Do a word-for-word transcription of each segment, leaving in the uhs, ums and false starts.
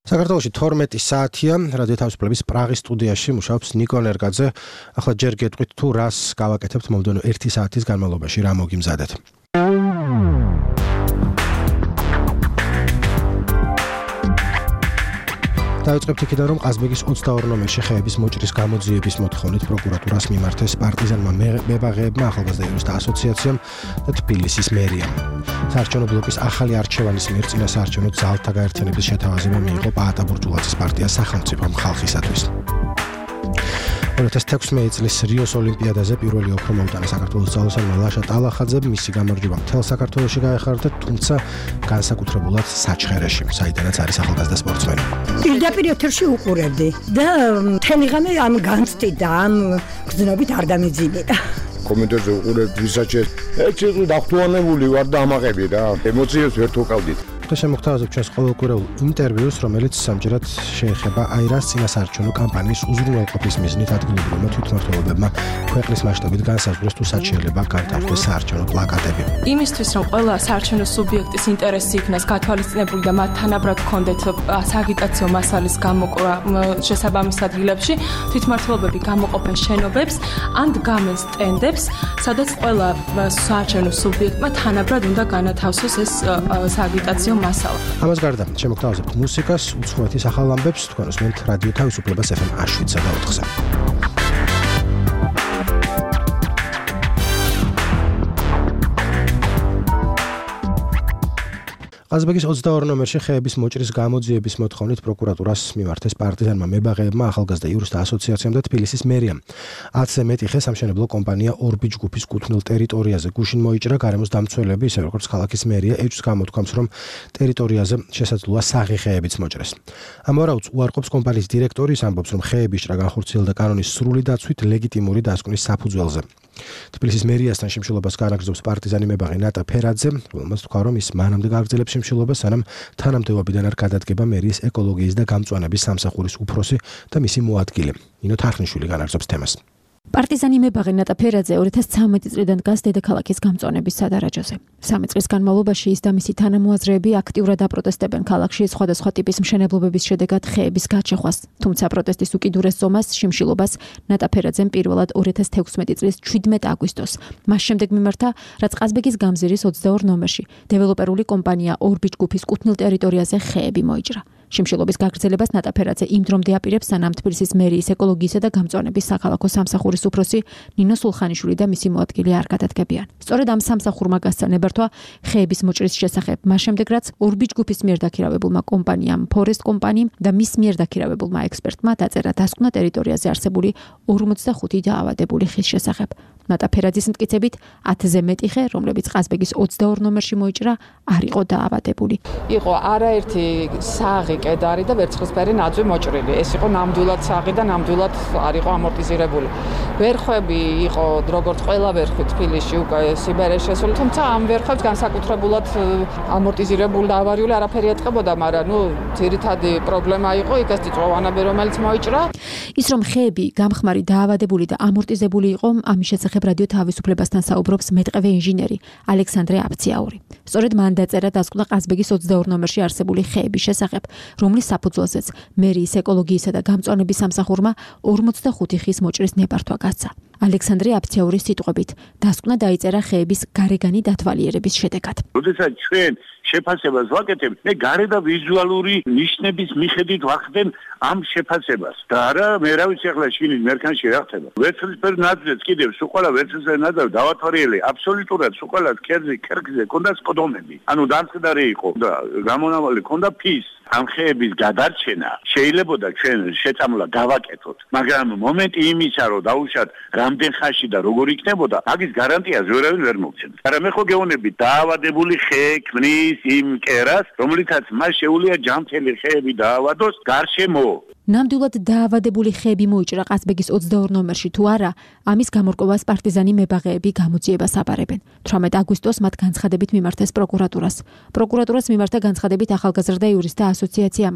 საქართველოში თორმეტი საათია რადიო თავისუფლების პრაღის სტუდიაში მუშაობს ნიკო ნერგაძე. ახლა ჯერ გეტყვით თუ რას გავაკეთებთ მომდევნო ერთი საათის განმავლობაში, რა მოგიმზადეთ. დავიწყებთ იქიდან, რომ ყაზბეგის ოცდაორი ნომერში ხეების მოჭრის გამოძიების მოთხოვნით პროკურატურას მიმართეს პარტიზანმა მებაღეებმა, ახალგაზრდა იურისტთა ასოციაციამ და თბილისის მერიამ. საარჩევნო ბლოკის ახალი არჩევანის მიერ წინა საარჩევნო ძალთა გაერთიანების შეთავაზება მიიღო პაატა ბურჯულაძის პარტია სახელმწიფო ხალხისათვის. ორი ათას თექვსმეტი წლის რიოს ოლიმპიადაზე პირველი ოქრო მოუტანა საქართველოს ძალოსანმა ლაშა ტალახაძემ. მისი გამარჯვება მთელ საქართველოში გაეხარდა, თუმცა განსაკუთრებულად საჩხერეში, საიდანაც არის ახალგაზრდა სპორტსმენი. პირდაპირ ეთერში უყურებდი და მთელი ღამე ამ განცდით და ამ გზნობით არ დამიძინე. კომენტარზე უყურებთ ვისაჩეს. ეცი დახტუანებული ვარ და ამაყები რა. ემოციებს ვერ თოყავდით. და შემოგთავაზებ ჩვენს ყოველკვირეულ ინტერვიუს, რომელიც სამჯერად შეეხება აირას წინასაარჩევნო კამპანიის უზრუნველყოფის მიზნით ადგილობრივმა თვითმმართველობებმა ქვეყნის მასშტაბით განსაზღვრეს თუ სად შეიძლება განთავსდეს საარჩევნო პლაკატები. იმისთვის, რომ ყველა საარჩევნო სუბიექტის ინტერესი იქნას გათვალისწინებული და მათ თანაბრად ჰქონდეთ სააგიტაციო მასალის გამოყრა შესაბამის ადგილებში, თვითმმართველობები გამოყოფენ შენობებს ან დგამენ სტენდებს, სადაც ყველა საარჩევნო სუბიექტმა თანაბრად უნდა განათავსოს ეს სააგიტაციო მასალა. ამას გარდა შემოგთავაზებთ მუსიკას, უცხოეთის ახალ ამბებს, თქვენ უსმენთ რადიო თავისუფლებას ეფ ემ შვიდსა და ოთხზე. ყაზბეგის ოცდაორი ნომერში ხეების მოჭრის გამოძიების მოთხოვნით პროკურატურას მიმართეს პარტიზანმა მებაღეებმა, ახალგაზრდა იურისტთა ასოციაციამ და თბილისის მერიამ. ათზე მეტი ხე სამშენებლო კომპანია ორბი ჯგუფის კუთვნილ ტერიტორიაზე გუშინ მოიჭრა. გარემოს დამცველები, ისე როგორც ქალაქის მერია, ეჭვს გამოთქვამს, რომ ტერიტორიაზე შესაძლოა საღი ხეებიც მოჭრეს. ამავდროულად უარყოფს კომპანიის დირექტორი, ის ამბობს, რომ ხეების ჭრა განხორციელდა კანონის სრული დაცვით ლეგიტიმური დასკვნის საფუძველზე. თბილისის მერიასთან შიმშილობას განაგრძობს პარტიზანი მებაღე ნატა ფერაძე, რომელმაც თქვა, რომ ის მანამდე გააგრძელებს შიმშილობას, სანამ თანამდებობიდან არ გადადგება მერიის ეკოლოგიის და გამწვანების სამსახურის უფროსი და მისი მოადგილე. ნინო თარხნიშვილი განაგრძობს თემას. პარტიზანი მებაღე ნატა ფერაძე ორი ათას ცხრამეტი წლიდან დგას დედაქალაქის გამწვანების სადარაჯოზე. სამი წლის განმავლობაში ის და მისი თანამოაზრეები აქტიურად აპროტესტებენ ქალაქში სხვადასხვა ტიპის მშენებლობების შედეგად ხეების გაჩეხვას. თუმცა პროტესტის უკიდურეს ზომას, შიმშილობას ნატა ფერაძემ პირველად ორი ათას თექვსმეტი წლის შვიდმეტი აგვისტოს. მას შემდეგ მიმართა, რაც ყაზბეგის გამზირის ოცდაორი ნომერში დეველოპერული კომპანია ორბი ჯგუფის კუთვნილ ტერიტორიაზე ხეები მოიჭრა. შიმშილობის გაგრძელებას ნატა ფერაძე იმ დრომდე აპირებს, სანამ თბილისის მერიის ეკოლოგიისა და გამწვანების საქალაქო სამსახურის უფროსი ნინო სულხანიშვილი და მისი მოადგილე არ გადადგებიან. სწორედ ამ სამსახურმა გასცა ნებართვა ხეების მოჭრის შესახებ, მას შემდეგ რაც ორბი ჯგუფის მიერ დაქირავებულმა კომპანიამ, ფორესტ კომპანიამ და მის მიერ დაქირავებულმა ექსპერტმა დაწერა დასკვნა ტერიტორიაზე არსებული ორმოცდახუთი დაავადებული ხის შესახებ. ნატა ფერაძის მტკიცებით, ათზე მეტი ხე, რომლებიც ყაზბეგის ოცდაორი ნომერში მოიჭრა, არ იყო დაავადებული. იყო არაერთი საღი კედარი და ვერცხლისფერი ნაძვი მოჭრილი. ეს იყო ნამდვილად საღი და ნამდვილად არ იყო ამორტიზირებული. ვერხვები იყო როგორც ყველა ვერხვი თბილისში უკვე სიბერეს შესული, თუმცა ამ ვერხვებს განსაკუთრებულად ამორტიზირებული და ავარიული არაფერი ეტყებოდა, მაგრამ ნუ ძირითადი პრობლემა იყო იქეთი წვოვანები, რომელიც მოიჭრა. ის რომ ხეები გამხმარი დაავადებული და ამორტიზებული იყო, ამის შესახებ რადიო თავისუფლებასთან საუბრობს მეტყევე ინჟინერი ალექსანდრე აფციაური. სწორედ მან დაწერა დასკვნა ყაზბეგის ოცდაორი ნომერში არსებული ხეების შესახებ, რომლის საფუძველზეც მერიის ეკოლოგიისა და გამწვანების სამსახურმა ორმოცდახუთი ხის მოჭრის ნებართვა გასცა. ალექსანდრე აფციაურის სიტყვებით, დასკვნა დაიწერა ხეების გარეგანი დათვალიერების შედეგად. როდესაც ჩვენ შეფასებას ვაკეთებთ, მე გარე და ვიზუალური ნიშნების მიხედვით ვახდენ ამ შეფასებას. და არა, მე რა ვიცი ახლა შინის მერქანში რა ხდება. ვერცხლისფერი ნაძვიც კიდევ სულ ყველა ვერცხლისფერი ნაძვი დავათვალიერე, აბსოლუტურად სულ ყველა ქერზე, ქერგზე ქონდა სკოდომები. ანუ დამწდარი იყო და გამონავალი ქონდა ფის. ამ ხეების გადარჩენა შეიძლებოდა ჩვენ შეწამლა გავაკეთოთ, მაგრამ მომენტი იმისა, რომ დაუშვათ რამდენ ხანში და როგორ იქნებოდა, მაგის გარანტიას ვერავინ ვერ მოგცემს. მაგრამ მე ხო გეუბნები, დაავადებული ხე ქმნის იმ კერას, რომლითაც მას შეუძლია ჯანმრთელი ხეები დაავადოს გარშემო. ნამდვილად დაავადებული ხეები მოიჭრა ყაზბეგის ოცდაორი ნომერში თუ არა, ამის გამორკვევას პარტიზანი მებაღეები გამოძიებას აბარებენ. თვრამეტი აგვისტოს მათ განცხადებით მიმართეს პროკურატურას. პროკურატურას მიმართა განცხადებით ახალგაზრდა იურისტთა ასოციაციამაც.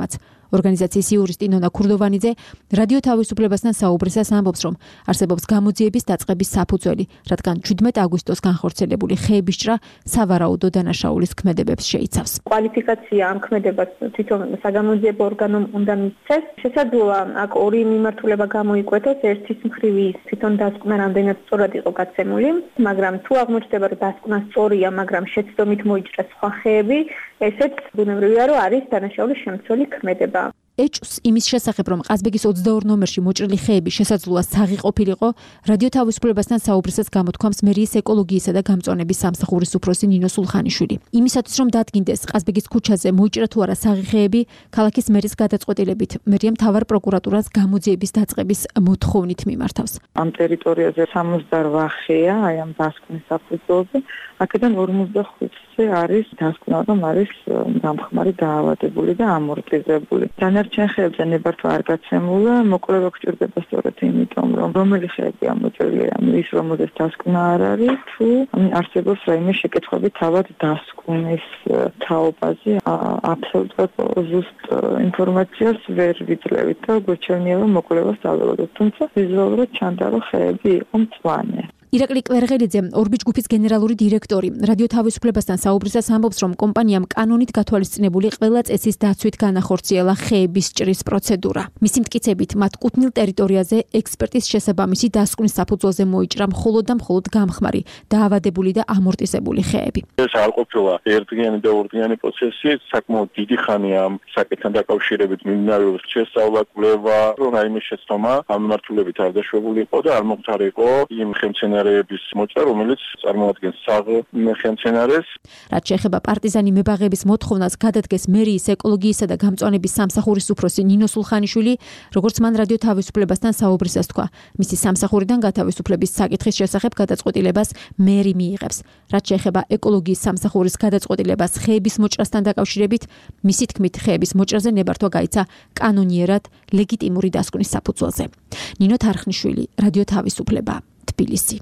ორგანიზაციის იურისტი ნონა ქურდოვანიძე რადიო თავისუფლებასთან საუბრისას ამბობს, რომ არსებობს გამოძიების დაწყების საფუძველი, რადგან შვიდმეტ აგვისტოს განხორციელებული ხეების ჭრა სავარაუდო დანაშაულის ქმედებებს შეიცავს. კვალიფიკაცია ამ ქმედებას თვითონ საგამოძიებო ორგანომ უნდა მისცეს. შესაძლოა აქ ორი მიმართულება გამოიკვეთოს, ერთის მხრივ ის თვითონ დასკვნა რამდენად სწორად იყო გაცემული, მაგრამ თუ აღმოჩნდება, რომ დასკვნა სწორია, მაგრამ შეცდომით მოიჭრა სხვა ხეები, ესეც ბუნებრივია, რომ არის დანაშაულის შემცველი ქმედება. ეჭვს იმის შესახებ, რომ ყაზბეგის ოცდაორ ნომერში მოჭრილი ხეები შესაძლოა საღი ყოფილიყო, რადიო თავისუფლებასთან საუბრისას გამოთქვამს მერიის ეკოლოგიისა და გამწვანების სამსახურის უფროსი ნინო სულხანიშვილი. იმისათვის, რომ დადგინდეს ყაზბეგის ქუჩაზე მოიჭრა თუ არა საღი ხეები, ქალაქის მერის გადაწყვეტილებით მერია მთავარ პროკურატურას გამოძიების დაწყების მოთხოვნით მიმართავს. ამ ტერიტორიაზე სამოცდაორ ხეა, აი ამ დასკვნის საფუძველზე, აქედან ორმოცდახუთზე არის დასკვნა, რომ არის დამხმარე დაავადებული და ამორტიზებული. დანარჩენ ხეებზე ნებართვა არ გაცემულა, მოკვლევა გჭირდება სწორედ იმიტომ, რომ რომელი ხეები ამოჭრილია, ის რომელზეც დასკვნა არ არის, თუ არსებობს რაიმე შეკითხვები თავად დასკვნის თაობაზე, აბსოლუტურად ზუსტ ინფორმაციას ვერ ვიძლევით და გვეჩვენია, რომ მოკვლევას დაველოდოთ, თუმცა ვიზუალურად ჩანდა, რომ ხეები იყო მწვანე. ირაკლი კვერღელიძე, ორბიჯ ჯგუფის გენერალური დირექტორი, რადიო თავისუფლებასთან საუბრისას ამბობს, რომ კომპანიამ კანონით გათვალისწინებული ყველა წესის დაცვით განახორციელა ხეების ჭრის პროცედურა. მისი მტკიცებით, მათ კუთვნილ ტერიტორიაზე ექსპერტის შესაბამისი დასკვნის საფუძველზე მოიჭრა მხოლოდ და მხოლოდ გამხმარი, დაავადებული და ამორტიზებული ხეები. ეს არ ყოფილა ერთდღიანი და ორდღიანი პროცესი, საკმაოდ დიდი ხანია ამ საკითხთან დაკავშირებით მიმდინარეობს შესწავლა, კვლევა, რომ რაიმე შეცდომა ამ მიმართულებით არ დაშვებული იყო და არ მომხდარიყო იმ ხემცენარეების მოჭრა, რომელიც წარმოადგენს საღ ხემცენარეს. რაც შეეხება პარტიზანი მებაღების მოთხოვნას, გადადგეს მერიის ეკოლოგიისა და გამწვანების სამსახურის უფროსი ნინო სულხანიშვილი, როგორც მან რადიო თავისუფლებასთან საუბრისას თქვა. მისი სამსახურიდან გათავისუფლების საკითხის შესახებ გადაწყვეტილებას მერი მიიღებს. რაც შეეხება ეკოლოგიის სამსახურის გადაწყვეტილებას ხეების მოჭრასთან დაკავშირებით, მისი თქმით, ხეების მოჭრაზე ნებართვა გაიცა კანონიერად ლეგიტიმური დასკვნის საფუძველზე. ნინო თარხნიშვილი, რადიო თავისუფლება, თბილისი.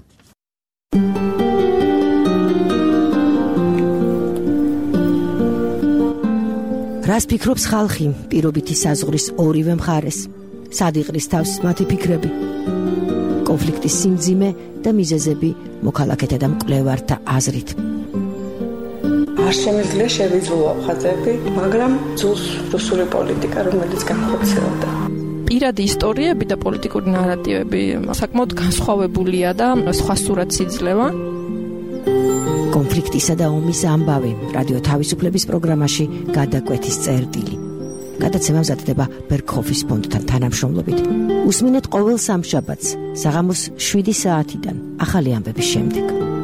რას ფიქრობს ხალხი პირობითი საზღვრის ორივე მხარეს? სად იყრის თავს მათი ფიქრები? კონფლიქტის სიმძიმე და მიზეზები მოქალაქეთა და მკვლევართა აზრით. არ შემიძლია შევიძულო ხაზები, მაგრამ ძულს რუსული პოლიტიკა, რომელიც განხორციელდა. პირადი ისტორიები და პოლიტიკური ნარატივები საკმაოდ განსხვავებულია და სხვა სურათს იძლევა. კონფლიქტისა და ომის ამბავი რადიო თავისუფლების პროგრამაში გადაკვეთის წერტილი. გადაცემა მზადდება ბერგჰოფის ფონდთან თანამშრომლობით. უსმინეთ ყოველ სამშაბათს საღამოს შვიდი საათიდან ახალი ამბების შემდეგ.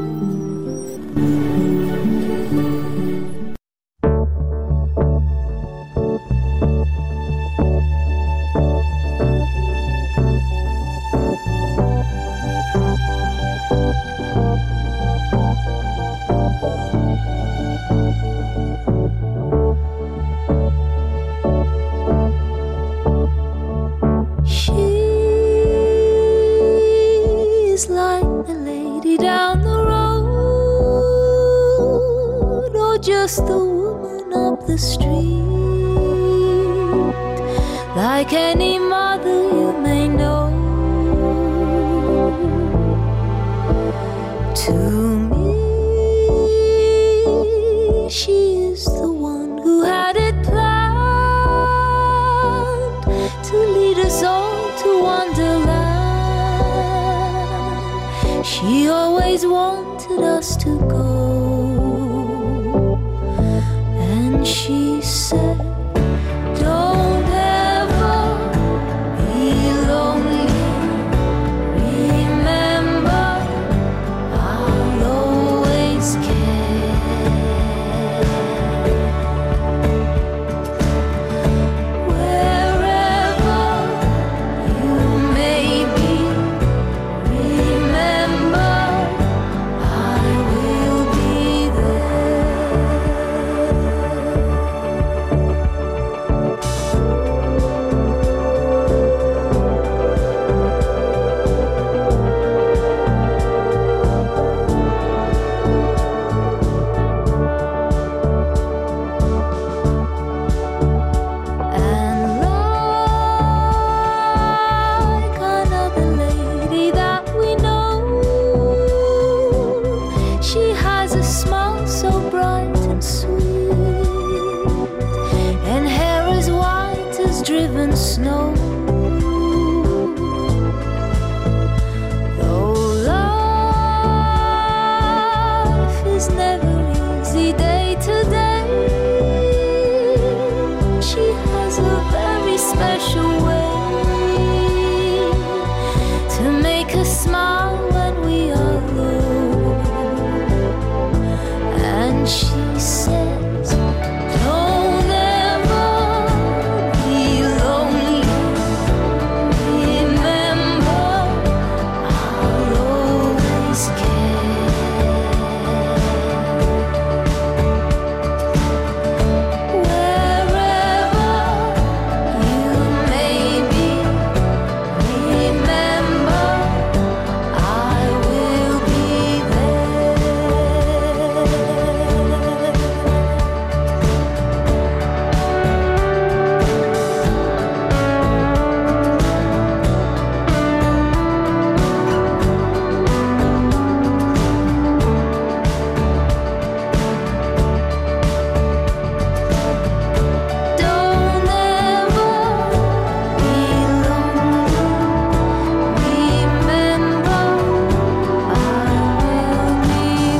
Just the woman up the street, like any mother you may know. To me, she is the one who had it planned to lead us all to wonderland. She always wanted us to go. She said, don't ever be lonely. Remember, I'll always care. Wherever you may be, remember, I will the snow. Though life is never easy day to day, she has a very special way to make us smile when we are low. And she says, don't ever be lonely. Remember, I'll always care. Wherever you may be, remember, I will be Don't ever be lonely. Remember, I will be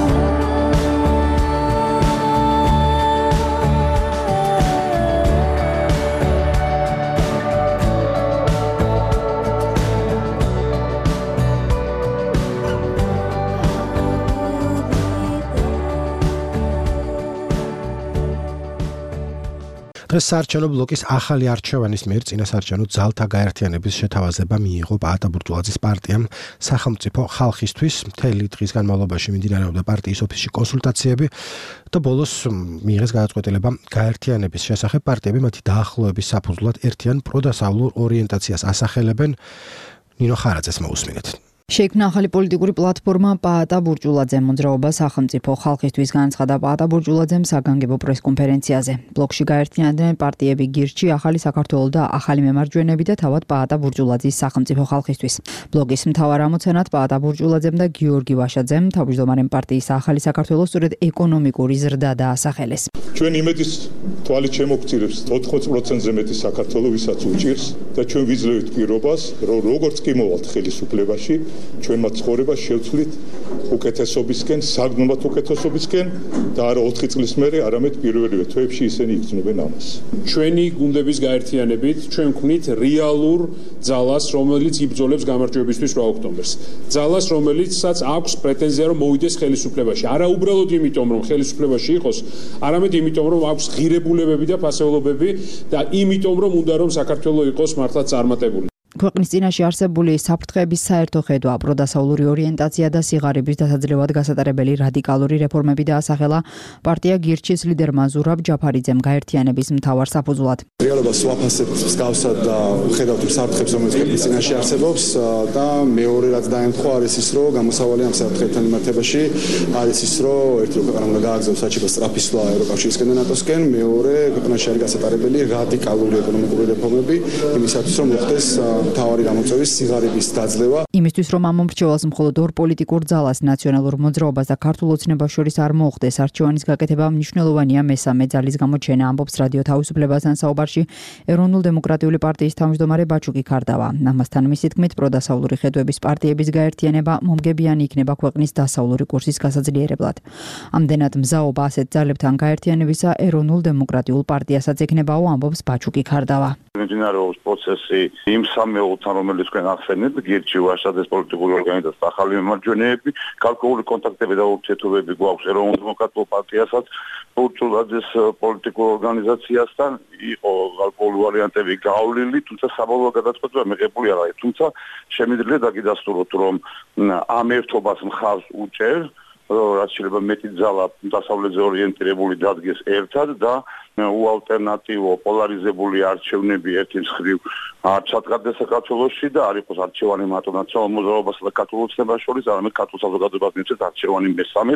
დღეს საარჩევნო ბლოკის ახალი არჩევანის მიერ წინა საარჩევნო ძალთა გაერთიანების შეთავაზება მიიღო პაატა ბურჯულაძის პარტიამ სახელმწიფო ხალხისთვის. მთელი დღის განმავლობაში მიმდინარეობდა პარტიის ოფისში კონსულტაციები და ბოლოს მიიღეს გადაწყვეტილება გაერთიანების შესახებ. პარტიები მათი დაახლოების საფუძვლად ერთიან პროდასავლურ ორიენტაციას ასახელებენ. ნინო ხარაძეს მოусმინეთ. შეიქმნა ახალი პოლიტიკური პლატფორმა პაატა ბურჯულაძე. მოძრაობა სახელმწიფო ხალხისთვის განაცხადა პაატა ბურჯულაძემ საგანგებო პრესკონფერენციაზე. ბლოკში გაერთიანდნენ პარტიები გირჩი, ახალი საქართველო და ახალი მემარჯვენეები და თავად პაატა ბურჯულაძის სახელმწიფო ხალხისთვის. ბლოკის მთავარ ამოცანად პაატა ბურჯულაძემ და გიორგი ვაშაძემ თავმჯდომარე პარტიის ახალი საქართველო სწორედ ეკონომიკური ზრდა დაასახელეს. ჩვენ იმედის თვალით შემოგწირებს ოთხმოც პროცენტზე მეტი საქართველო, ვისაც უჭირს და ჩვენ ვიძლევით პირობას, რომ როგორც კი მოვალთ ხელისუფლებაში, ჩვენ მათ ცხოვრებას შევცვლით უკეთესობისკენ, საგნობად უკეთესობისკენ და არა ოთხი წლის მერე, არამედ პირველივე თვეებში ისინი იგრძნობენ ამას. ჩვენი გუნდების გაერთიანებით ჩვენ ვქმნით რეალურ ძალას, რომელიც იბრძოლებს გამარჯვებისთვის რვა ოქტომბერს. ძალას, რომელიცაც აქვს პრეტენზია, რომ მოვიდეს ხელისუფლებაში. არა უბრალოდ იმიტომ, რომ ხელისუფლებაში იყოს, არამედ იმიტომ, რომ აქვს ღირებულებები და ფასეულობები და იმიტომ, რომ უნდა რომ საქართველო იყოს მართლაც წარმატებული. ქვეყნის წინაშე არსებული საფრთხეების საერთო ხედვა, პროდასავლური ორიენტაცია და სიღარიბის დასაძლევად გასატარებელი რადიკალური რეფორმები დაასახელა პარტია გირჩის ლიდერმა ზურაბ ჯაფარიძემ გაერთიანების მთავარ საფუძვლად. რეალობას ვაფასებთ მსგავსად და ვხედავთ იმ საფრთხებს, რომელიც ქვეყნის წინაშე არსებობს და მეორე რაც დაემთხვა არის ის, რომ გამოსავალი ამ საფრთხებთან მიმართებაში არის ის, რომ ერთი ქვეყანა უნდა გააგზავნოს საჩივას სწრაფი სვლა ევროკავშირისკენ და ნატოსკენ, მეორე ქვეყანაში არის გასატარებელი რადიკალური ეკონომიკური რეფორმები იმისათვის, რომ მოხდეს მთავარი გამოწვევის სიღარიბის დაძლევა. იმისთვის რომ ამ მომრჩევალს მხოლოდ ორ პოლიტიკურ ძალას, ნაციონალურ მოძრაობას და ქართულ ოცნებას შორის არ მოხდეს არჩევანის გაკეთება, მნიშვნელოვანია მესამე ძალის გამოჩენა, ამბობს რადიო თავისუფლებასთან საუბარში ეროვნულ დემოკრატიული პარტიის თავმჯდომარე ბაჩუკი ქარდავა. ამასთან მისი თქმით, პროდასავლური ხედვების პარტიების გაერთიანება მომგებიანი იქნება ქვეყნის დასავლური კურსის გასაძლიერებლად. ამდენად მზაობა ასეთ ძალებთან გაერთიანებისა ეროვნულ დემოკრატიულ პარტიასაც ექნებაო, ამბობს ბაჩუკი ქარდავა. მიმდინარეობს პროცესი იმ სამეულთან, რომელიც თქვენ ახსენეთ, გირჩი, ვაშაძეს პოლიტიკური ორგანიზაცია, ახალი მემარჯვენეები, გარკვეული კონტაქტები და ურთიერთობები გვაქვს ეროვნულ დემოკრატიულ პარტიასაც, ბურჯულაძის პოლიტიკურ ორგანიზაციასთან, იყო გარკვეული ვარიანტები გავლილი, თუმცა საბოლოო გადაწყვეტილება მიღებული არ არის. თუმცა შემიძლია დაგიდასტუროთ, რომ ამ ერთობას მხარს უჭერ, რაც შეიძლება მეტი ძალა დასავლეთზე ორიენტირებული დადგეს ერთად და უალტერნატივო პოლარიზებული არჩევნები ერთი მხრივ არ ჩატარდეს საქართველოში და არ იყოს არჩევანი მარტო ნაციონალურ მოძრაობასა და ქართულ ოცნებას შორის, არამედ ქართულ საზოგადოებას მივცეთ არჩევანი მესამეც.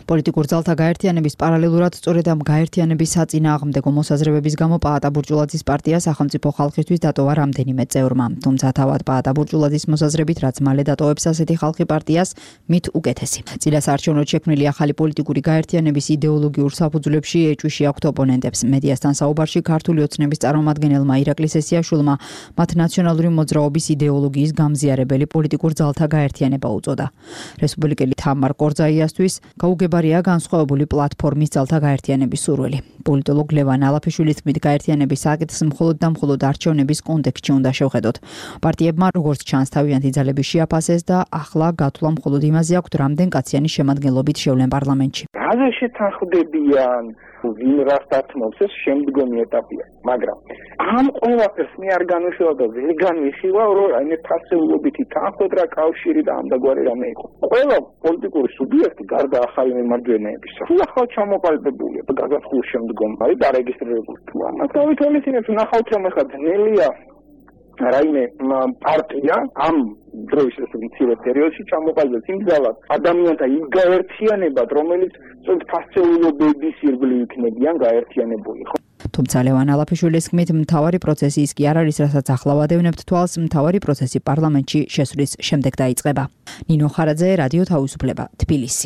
პოლიტიკურ ძალთა გაერთიანების პარალელურად სწორედ ამ გაერთიანების საწინააღმდეგო მოსაზრებების გამო პაატა ბურჭულაძის პარტია სახელმწიფო ხალხისთვის დატოვა რამდენიმე წევრმა. თუმცა თავად პაატა ბურჭულაძის მოსაზრებით, რაც მალე დატოვებს ასეთი ხალხი პარტიას, მით უკეთესი. წინა საარჩევნოდ შექმნილი ახალი პოლიტიკური გაერთიანების იდეოლოგიურ საფუძვლებში ეჭვი აქვთ ოპონენტებს. მედიასთან საუბარში ქართული ოცნების წარმომადგენელმა ირაკლი სესიაშვილმა მათ ნაციონალური მოძრაობის იდეოლოგიის გამზიარებელი პოლიტიკურ ძალთა გაერთიანება უწოდა. რესპუბლიკელი თამარ კორძაიასთვის გაუგებარია განსხვავებული პლატფორმის ძალთა გაერთიანების სურვილი. პოლიტოლოგ ლევან ალაფიშვილის თქმით, გაერთიანების საკითხს მხოლოდ და მხოლოდ არჩევნების კონტექსტში უნდა შევხედოთ. პარტიებმა როგორც ჩანს თავიანთი ძალები შეაფასეს და ახლა გათვლა მხოლოდ იმაზე აქვთ, რამდენ კაციანი შემადგენლობით შევლენ პარლამენტში. რაზე შეთანხმდებიან ვინ რას დათმობს, ეს შემდგომი ეტაპია, მაგრამ ამ ყველაფერს მე არ განვიხილავ და ვერ განვიხილავ, რომ აი ფასეულობითი თანხმდრა კავშირი და ამდაგვარი რამე იყო. ყველა პოლიტიკური სუბიექტი გარდა ახალი მემარჯვენეებისა, ახალ ჩამოყალიბებულია და გაგახსოვს შემდგომ არის დარეგისტრირებული. ამას გავითვალისწინებთ, ნახავთ რომ ახლა ძნელია რაიმე პარტია ამ დროის მცირე პერიოდში ჩამოყალიბებს იმ ძალას ადამიანთა იმ გაერთიანებად, რომელიც სწორედ ფასეულობების ირგვლივ იქნებიან გაერთიანებული. თუმცა ლევან ალაფიშვილის თქმით, მთავარი პროცესი ის კი არ არის, რასაც ახლა ვადევნებთ თვალს, მთავარი პროცესი პარლამენტში შესვლის შემდეგ დაიწყება. ნინო ხარაძე, რადიო თავისუფლება, თბილისი.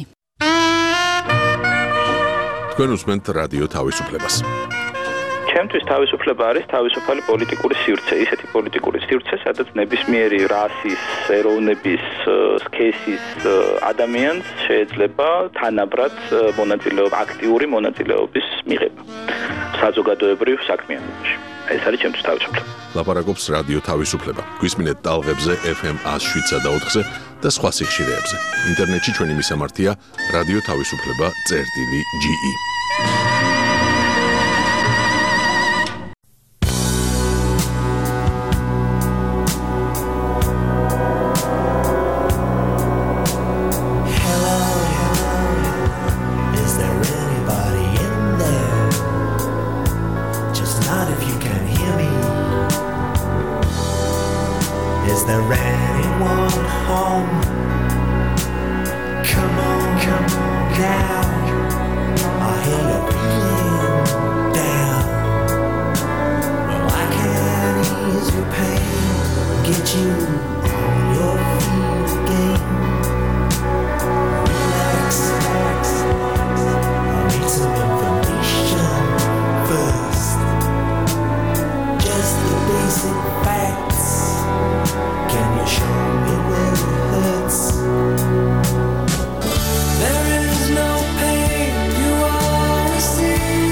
თქვენ უსმენთ რადიო თავისუფლებას. ჩემთვის თავისუფლება არის თავისუფალი პოლიტიკური სივრცე, ისეთი პოლიტიკური სივრცე, სადაც ნებისმიერი რასის, ეროვნების, სქესის ადამიანს შეიძლება თანაბრად მონაწილეობა, აქტიური მონაწილეობის მიღება საზოგადოებრივ საქმიანობაში. ეს არის ჩემთვის თავისუფლება. ლაპარაკობს რადიო თავისუფლება. გვისმინეთ ტალღებზე ეფ ემ one oh seven და ოთხზე და სხვა სიხშირეებზე. ინტერნეტში ჩვენი მისამართია რადიო თავისუფლება წერტილი ჯი ი. There is no pain you wanna see.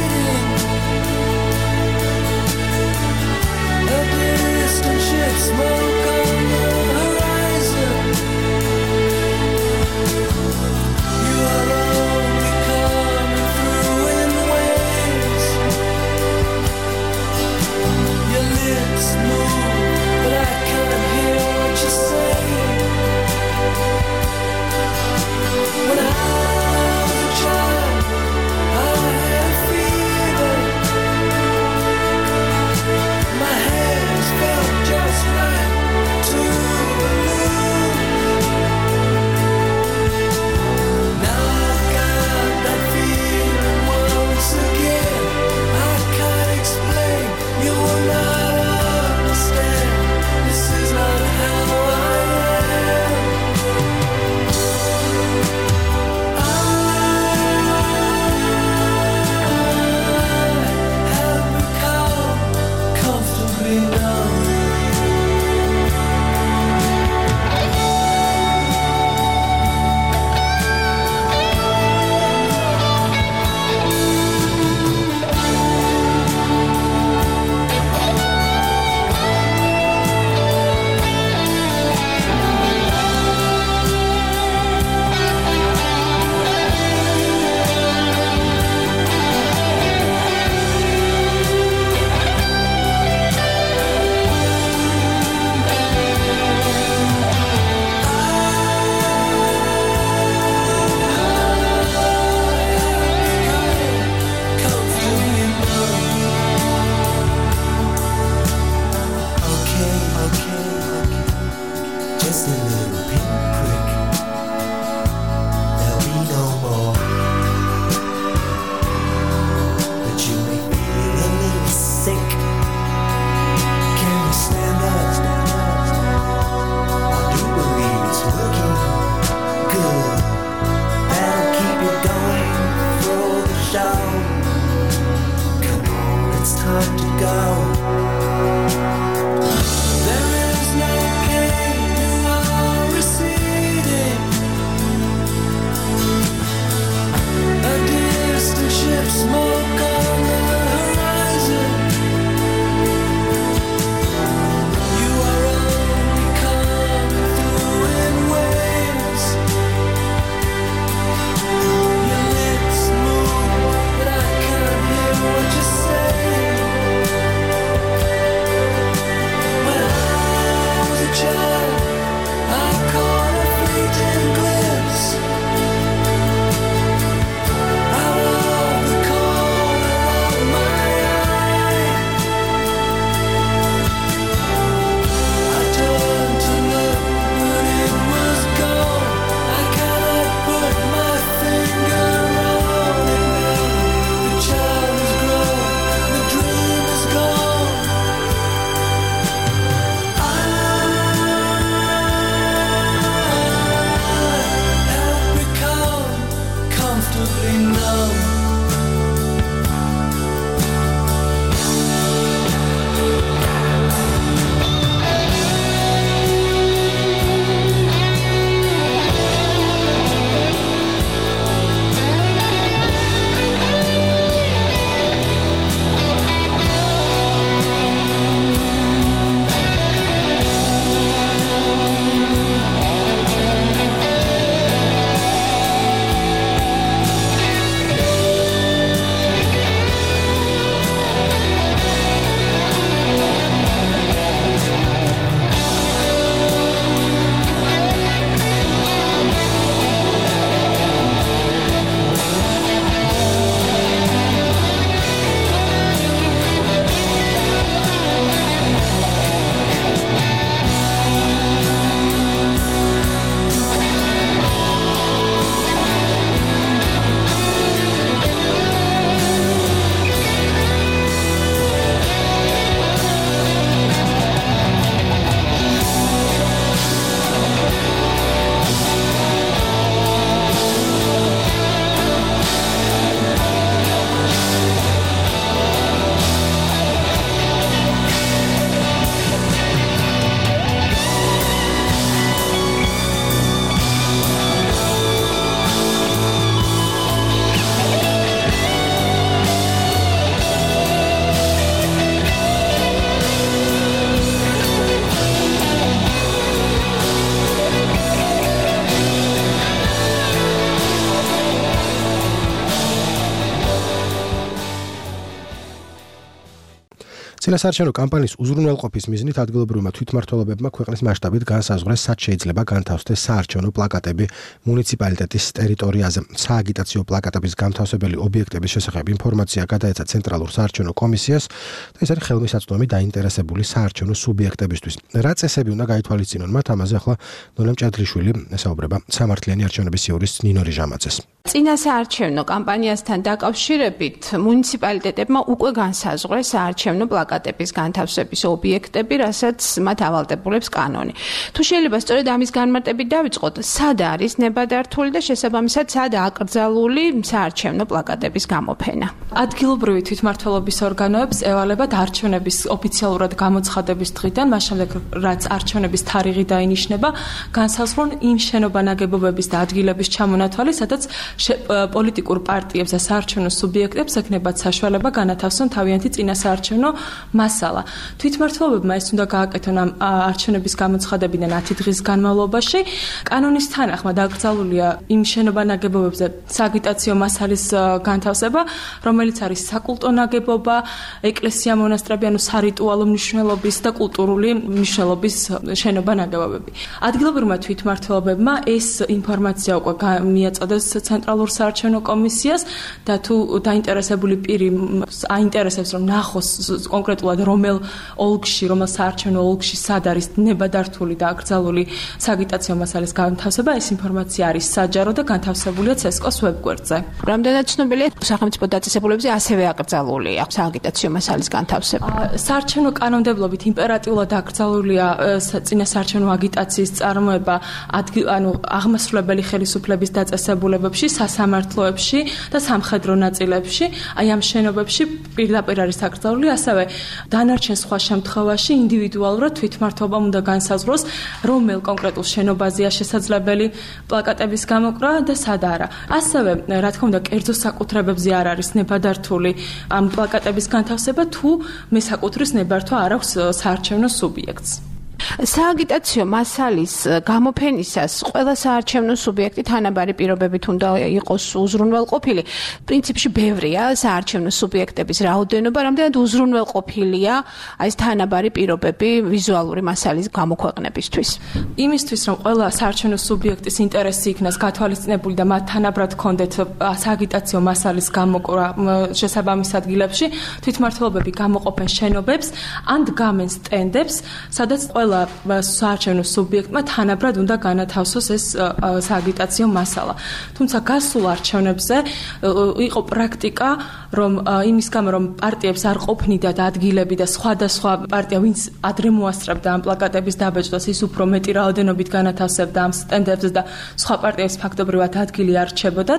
წინასაარჩევნო კამპანიის უზრუნველყოფის მიზნით ადგილობრივმა თვითმმართველობებმა ქვეყნის მასშტაბით განსაზღვრეს, სად შეიძლება განთავსდეს საარჩევნო პლაკატები მუნიციპალიტეტის ტერიტორიაზე. სააგიტაციო პლაკატების განთავსებელი ობიექტების შესახებ ინფორმაცია გადაეცა ცენტრალურ საარჩევნო კომისიას და ეს არის ხელმისაწვდომი დაინტერესებული საარჩევნო სუბიექტებისთვის. რა წესები უნდა გაითვალისწინონ მათ, ამაზე ახლა ნონა მჭადლიშვილი ესაუბრება სამართლიანი არჩევნების იურის ნინო რიჟამაძეს. წინასაარჩევნო კამპანიასთან დაკავშირებით მუნიციპალიტეტებმა უკვე განსაზღვრეს საარჩევნო პლაკატების განთავსების ობიექტები, რასაც მათ ავალდებულებს კანონი. თუ შეიძლება სწორედ ამის განმარტებით დავიწყოთ, სად არის ნებადართული და შესაბამისად სად აკრძალული საარჩევნო პლაკატების გამოფენა. ადგილობრივი თვითმმართველობის ორგანოებს ევალებათ არჩევნების ოფიციალურად გამოცხადების დღიდან, მას შემდეგ რაც არჩევნების თარიღი დაინიშნება, განსაზღვრონ იმ შენობა-ნაგებობების და ადგილების ჩამონათვალი, სადაც პოლიტიკურ პარტიებს და საარჩევნო სუბიექტებს ექნებათ საშუალება განათავსონ თავიანთი წინასაარჩევნო მასალა. თვითმმართველობებმა ეს უნდა გააკეთონ ამ არჩევნების გამოცხადებიდან ათი დღის განმავლობაში. კანონის თანახმად აკრძალულია იმ შენობა-ნაგებობებზე სააგიტაციო მასალის განთავსება, რომელიც არის საკულტო ნაგებობა, ეკლესია, მონასტრები, ანუ სარიტუალო მნიშვნელობის და კულტურული მნიშვნელობის შენობა-ნაგებობები. ადგილობრივმა თვითმმართველობებმა ეს ინფორმაცია უკვე მიაწოდეს ცენტრალურ საარჩევნო კომისიას და თუ დაინტერესებული პირი აინტერესებს რომ ნახოს კონკრეტულად რომელ ოლქში, რომელ საარჩევნო ოლქში სად არის ნებადართული და აკრძალული სააგიტაციო მასალის განთავსება, ეს ინფორმაცია არის საჯარო და განთავსებულია ცესკოს ვებგვერდზე. რამდენად ცნობილია, სახელმწიფო დაწესებულებებზე ასევე აკრძალულია სააგიტაციო მასალის განთავსება. საარჩევნო კანონმდებლობით იმპერატიულად აკრძალულია წინასაარჩევნო აგიტაციის წარმოება ანუ აღმასრულებელი ხელისუფლების დაწესებულებებში, სასამართლოებში და სამხედრო ნაწილებში, აი ამ შენობებში პირდაპირ არის აკრძალული, ასევე დანარჩენ სხვა შემთხვევაში ინდივიდუალურად თვითმმართველობამ უნდა განსაზღვროს, რომელ კონკრეტულ შენობაზეა შესაძლებელი პლაკატების გამოკრა და სად არა. ასევე, რა თქმა უნდა, კერძო საკუთრებებზე არ არის ნებადართული ამ პლაკატების განთავსება, თუ მესაკუთრის ნებართვა არ აქვს საარჩევნო სუბიექტს. სააგიტაციო მასალის გამოფენისას ყველა საარჩევნო სუბიექტი თანაბარი პირობებით უნდა იყოს უზრუნველყოფილი. პრინციპში ბევრია საარჩევნო სუბიექტების რაოდენობა, რამდენად უზრუნველყოფილია აი ეს თანაბარი პირობები ვიზუალური მასალის გამოქვეყნებისთვის. იმისთვის, რომ ყველა საარჩევნო სუბიექტის ინტერესი იქნას გათვალისწინებული და მათ თანაბრად ჰქონდეთ სააგიტაციო მასალის გამოკრა შესაბამის ადგილებში, თვითმმართველობები გამოყოფენ შენობებს ან დგამენ სტენდებს, სადაც ყველა საარჩევნო სუბიექტმა თანაბრად უნდა განათავსოს ეს სააგიტაციო მასალა. თუმცა გასულ არჩევნებზე იყო პრაქტიკა, რომ იმის გამო, რომ პარტიებს არ ყოფნიდათ ადგილები და სხვადასხვა პარტია, ვინც ადრე მოასწრებდა ამ პლაკატების დაბეჭდას, ის უფრო მეტი რაოდენობით განათავსებდა ამ სტენდებზე და სხვა პარტიებს ფაქტობრივად ადგილი არ რჩებოდათ.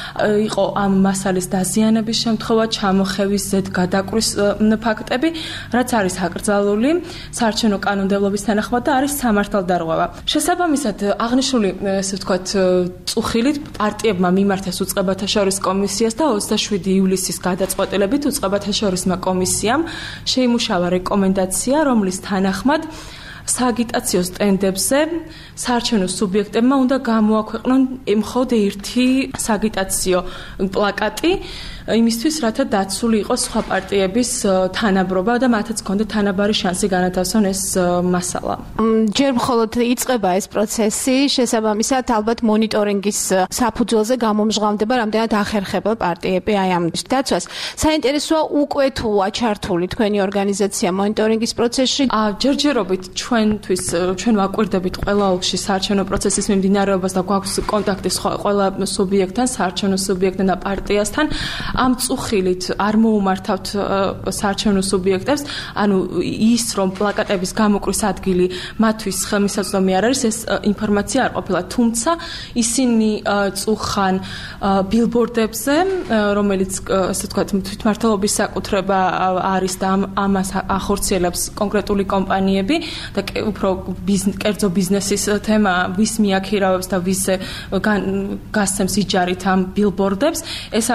იყო ამ მასალის დაზიანების შემთხვევა, ჩამოხევის, ზედ გადაკვრის ფაქტები, რაც არის აკრძალული საარჩევნო კანონმდებლობის თანახმად და არის სამართალდარღვევა. შესაბამისად, აღნიშნული, ესე ვთქვათ, წუხილით პარტიებმა მიმართეს უწყებათა შორის კომისიას და ოცდაშვიდი ივლისის გადაწყვეტილებით უწყებათა შორის კომისიამ შეიმუშავა რეკომენდაცია, რომლის თანახმად სააგიტაციო სტენდებზე საარჩევნო სუბიექტებმა უნდა გამოაქვეყნონ მხოლოდ ერთი სააგიტაციო პლაკატი, იმისთვის, რათა დაცული იყოს სხვა პარტიების თანაბრობა და მათაც ჰქონდეთ თანაბარი შანსი განათავსონ ეს მასალა. ჯერ მხოლოდ იწყება ეს პროცესი, შესაბამისად ალბათ მონიტორინგის საფუძველზე გამომჟღავდება, რამდენად ახერხებელ პარტიები აი ამ დაცვას. საინტერესოა უკვე თუ აჩართული თქვენი ორგანიზაცია მონიტორინგის პროცესში. ჯერჯერობით ჩვენთვის ჩვენ ვაკვირდებით ყველა ოლქში საარჩევნო პროცესის მიმდინარეობას და გვაქვს კონტაქტი ყველა სუბიექტთან, საარჩევნო სუბიექტთან და პარტიასთან. ამ წუხილით არ მოუმართავთ საარჩევნო სუბიექტებს, ანუ ის რომ პლაკატების გამოკრის ადგილი მათთვის ხელმისაწვდომი არ არის, ეს ინფორმაცია არ ყოფილა, თუმცა ისინი წუხან ბილბორდებზე, რომელიც ასე ვთქვათ, თვითმმართველობის საკუთრება არის და ამას ახორციელებს კონკრეტული კომპანიები და უფრო კერძო ბიზნესის თემა, ვის მიაქირავებს და ვის გასცემს იჯარით ამ ბილბორდებს, ეს არის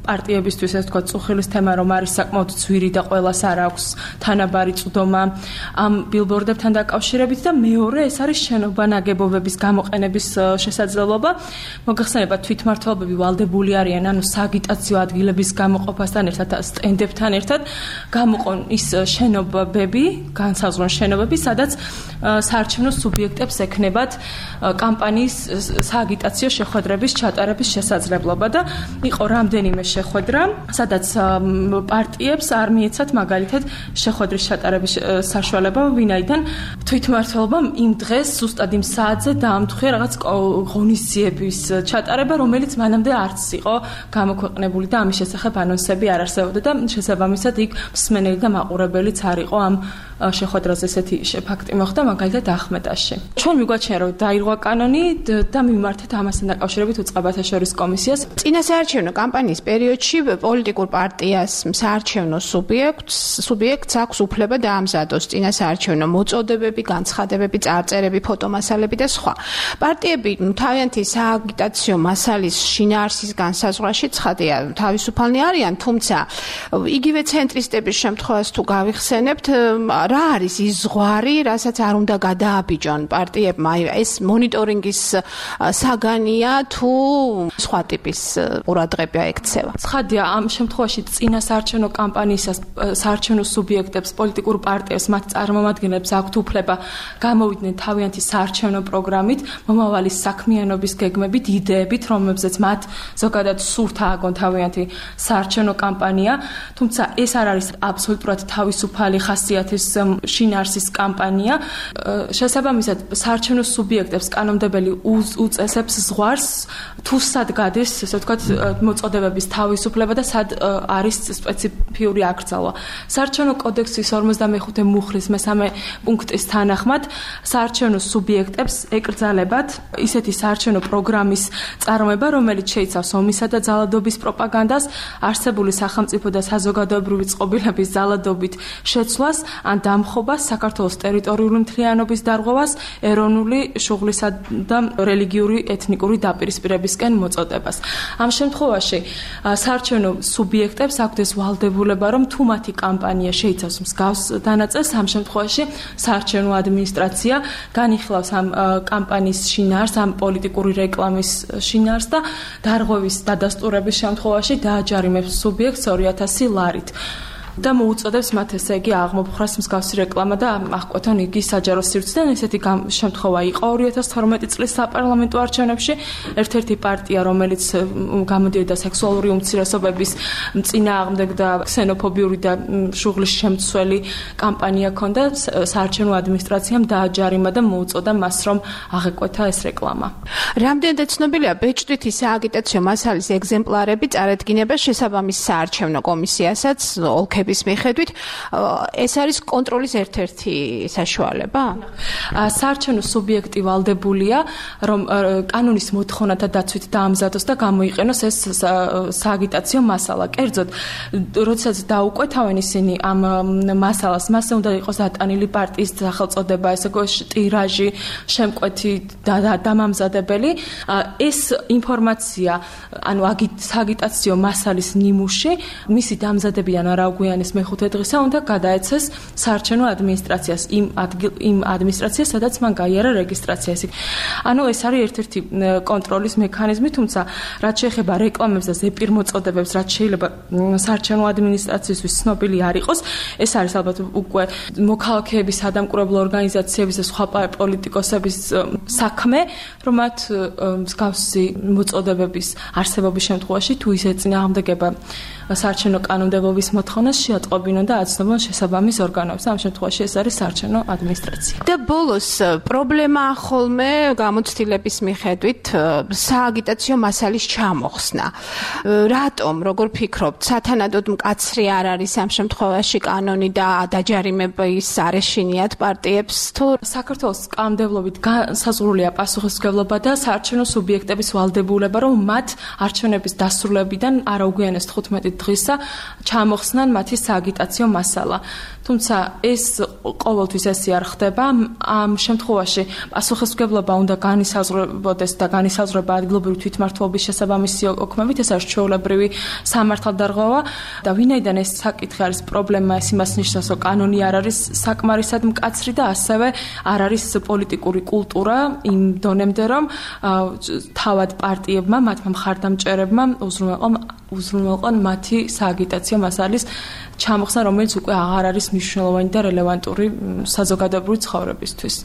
პარტიებისთვის ეს თქვა წუხილის თემა რომ არის საკმაოდ ძვირი და ყველას არ აქვს თანაბარი წვდომა ამ ბილბორდებთან დაკავშირებით და მეორე ეს არის შენობა ნაგებობების გამოყენების შესაძლებლობა. მოგახსენებათ თვითმმართველობები ვალდებული არიან ანუ სააგიტაციო ადგილების გამოყოფასთან ერთად და სტენდებთან ერთად გამოყონ ის შენობები, განსაზღვრონ შენობები, სადაც საარჩევნო სუბიექტებს ექნებათ კამპანიის სააგიტაციო შეხვედრების ჩატარების შესაძლებლობა და იყო რამდენიმე შეხვედრა, სადაც პარტიებს არ მიეცათ მაგალითად შეხვედრის ჩატარების საშუალება, ვინაიდან თვითმმართველობამ იმ დღეს ზუსტად იმ საათზე დაამთხია რაღაც ღონისძიების ჩატარება, რომელიც მანამდე არც იყო გამოქვეყნებული და ამის შესახებ ანონსები არ არსებობდა და შესაბამისად იქ მსმენელი და მაყურებელიც არ იყო ამ შეხვედრაზე ესეთი ფაქტი მოხდა მაგალითად ახმეტაში. ჩვენ მიგვაჩნია რომ დაირღვა კანონი და მიმართეთ ამასთან დაკავშირებით უწყებათა შორის კომისიას. წინა საარჩევნო კამპანიის პერიოდში პოლიტიკურ პარტიას საარჩევნო სუბიექტს სუბიექტს აქვს უფლება დაამზადოს წინა საარჩევნო მოწოდებები, განცხადებები, წარწერები, ფოტომასალები და სხვა. პარტიები თავიანთი სააგიტაციო მასალის შინაარსის განსაზღვრაში ცხადია თავისუფალნი არიან, თუმცა იგივე ცენტრისტების შემთხვევას თუ გავიხსენებთ, რა არის ის ზღვარი, რასაც არ უნდა გადააბიჯონ პარტიებმა, ეს მონიტორინგის საგანია თუ სხვა ტიპის ყურადღება ექცევა. ცხადია, ამ შემთხვევაში წინა საარჩევნო კამპანიისას საარჩევნო სუბიექტებს, პოლიტიკურ პარტიებს, მათ წარმომადგენლებს აქვთ უფლება გამოვიდნენ თავიანთი საარჩევნო პროგრამით, მომავალი საქმიანობის გეგმებით, იდეებით, რომლებზეც მათ ზოგადად სურთ ააგონ თავიანთი საარჩევნო კამპანია, თუმცა ეს არ არის აბსოლუტურად თავისუფალი ხასიათის შინაარსის კამპანია. შესაბამისად, საარჩევნო სუბიექტებს კანონმდებელი უწესებს ზღვარს, თუ სად გადის, ესე ვთქვათ, მოწოდებების თავისუფლება და სად არის სპეციფიური აკრძალვა. საარჩევნო კოდექსის ორმოცდამეხუთე მუხლის მესამე პუნქტის თანახმად, საარჩევნო სუბიექტებს ეკრძალებათ ისეთი საარჩევნო პროგრამის წარმოება, რომელიც შეიცავს ომისა და ძალადობის პროპაგანდას, არსებული სახელმწიფო და საზოგადოებრივი წყობილების ძალადობით შეცვლას ან დამხობას, საქართველოს ტერიტორიული მთლიანობის დარღვევას, ეროვნული შუღლისა და რელიგიური ეთნიკური დაპირისპირებისკენ მოწოდებას. ამ შემთხვევაში საარჩევნო სუბიექტებს აქვთ ეს ვალდებულება, რომ თუ მათი კამპანია შეიცავს მსგავს დანაწეს, ამ შემთხვევაში საარჩევნო ადმინისტრაცია განიხილავს ამ კამპანიის შინაარსს, ამ პოლიტიკური რეკლამის შინაარსს და დარღვევის დადასტურების შემთხვევაში დააჯარიმებს სუბიექტს ორი ათასი ლარით. და მოუწოდებს მათ ესე იგი აღმოფხრას მსგავსი რეკლამა და აღკვეთონ იგი საჯარო სივრციდან. ესეთი შემთხვევა იყო ორი ათას თორმეტი წლის საპარლამენტო არჩევნებში. ერთ-ერთი პარტია, რომელიც გამოდიოდა სექსუალური უმცირესობების წინააღმდეგ და ქსენოფობიური და შუღლის შემცველი კამპანია ჰქონდა, საარჩევნო ადმინისტრაციამ დააჯარიმა და მოუწოდა მას, რომ აღეკვეთა ეს რეკლამა. რამდენადაც ცნობილია, ბეჭდვითი სააგიტაციო მასალის ეგზემპლარები წარედგინება შესაბამის საარჩევნო კომისიასაც ოლქ მიხედვით, ეს არის კონტროლის ერთ-ერთი საშუალება? საარჩევნო სუბიექტი ვალდებულია, რომ კანონის მოთხოვნათა დაცვით დაამზადოს და გამოიყენოს ეს სააგიტაციო მასალა. კერძოდ, როდესაც დაუკვეთავენ ისინი ამ მასალას, მასზე უნდა იყოს დატანილი პარტიის სახელწოდება, ესე ტირაჟი, შემკვეთი და დამამზადებელი. ეს ინფორმაცია, ანუ სააგიტაციო მასალის ნიმუში, მისი დამზადებიდან არა გვიანის მეხუთე დღისა უნდა გადაეცეს საარჩევნო ადმინისტრაციას, იმ ადგილ იმ ადმინისტრაციას, სადაც მან გაიარა რეგისტრაცია. ანუ ეს არის ერთ-ერთი კონტროლის მექანიზმი, თუმცა რაც შეეხება რეკლამებს და ზეპირ მოწოდებებს, რაც შეიძლება საარჩევნო ადმინისტრაციისთვის ცნობილი არ იყოს, ეს არის ალბათ უკვე მოქალაქეების, სადამკვირვებლო ორგანიზაციების და სხვა პოლიტიკოსების საქმე, რომ მათ მსგავსი მოწოდებების არსებობის შემთხვევაში თუ ის ეწინააღმდეგება საარჩევნო კანონმდებლობის მოთხოვნას შეატყობინონ და აცნობონ შესაბამის ორგანოებს. ამ შემთხვევაში ეს არის საარჩევნო ადმინისტრაცია. და ბოლოს პრობლემა ხოლმე გამოცდილების მიხედვით სააგიტაციო მასალის ჩამოხსნა. რატომ, როგორ ფიქრობთ, სათანადოდ მკაცრი არ არის ამ შემთხვევაში კანონი და დაჯარიმების არ ეშინიათ პარტიებს თუ საქართველოს კანონმდებლობით განსაზღვრულია პასუხისმგებლობა და საარჩევნო სუბიექტების ვალდებულება, რომ მათ არჩევნების დასრულებიდან არაუგვიანეს თხუთმეტი მოვიდეთ დღისა, ჩამოხსნან მათი სააგიტაციო მასალა. თუმცა ეს ყოველთვის ესე არ ხდება. ამ შემთხვევაში პასუხისმგებლობა უნდა განისაზღვრებოდეს და განისაზღვრება ადგილობრივი თვითმმართველობის შესაბამისი ოქმებით, ეს არის ჩვეულებრივი სამართალდარღვევა და ვინაიდან ეს საკითხი არის პრობლემა, ეს იმას ნიშნავს, რომ კანონი არ არის საკმარისად მკაცრი და ასევე არ არის პოლიტიკური კულტურა იმ დონემდე, რომ თავად პარტიებმა, მათმა მხარდამჭერებმა უზრუნველყონ უზრუნველყონ მათი სააგიტაციო მასალის ჩამოხსნა, რომელიც უკვე აღარ არის მნიშვნელოვანი და რელევანტური საზოგადოებრივი ცხოვრებისთვის.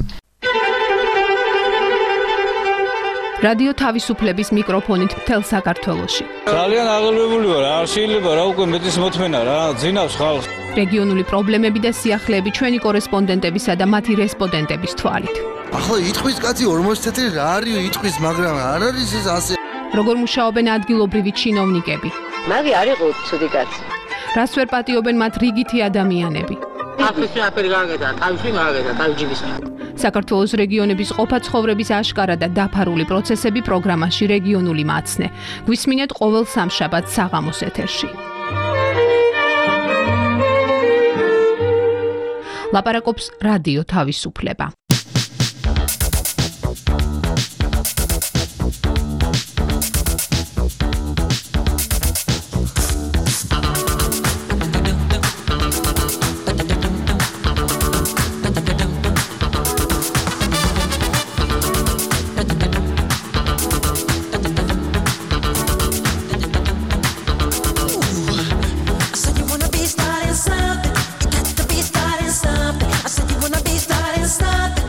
რადიო თავისუფლების მიკროფონით მთელ საქართველოში. ძალიან აღელვებული ვარ, არ შეიძლება რა უკვე მეტის მოთმენა რა, ძინავს ხალხს. რეგიონული პრობლემები და სიახლეები ჩვენი კორესპონდენტებისა და მათი რესპონდენტების თვალით. ახლა იტყვის კაცი ორმოცი წელი რა არის იტყვის, მაგრამ არ არის ეს ასე. როგორ მუშაობენ ადგილობრივი ჩინოვნიკები? მაგი არ იყო ცუდი კაცი. რას ვერ პატიობენ მათ რიგითი ადამიანები? ახლა აფერი გააკეთა, თავში გააკეთა, თავჯიბის. საქართველოს რეგიონების ყოფა-ცხოვრების აშკარა და დაფარული პროცესები პროგრამაში რეგიონული მაცნე. გვისმინეთ ყოველ სამშაბათს საღამოს ეთერში. ლაპარაკობს რადიო თავისუფლება. Something. I said you wanna be starting something.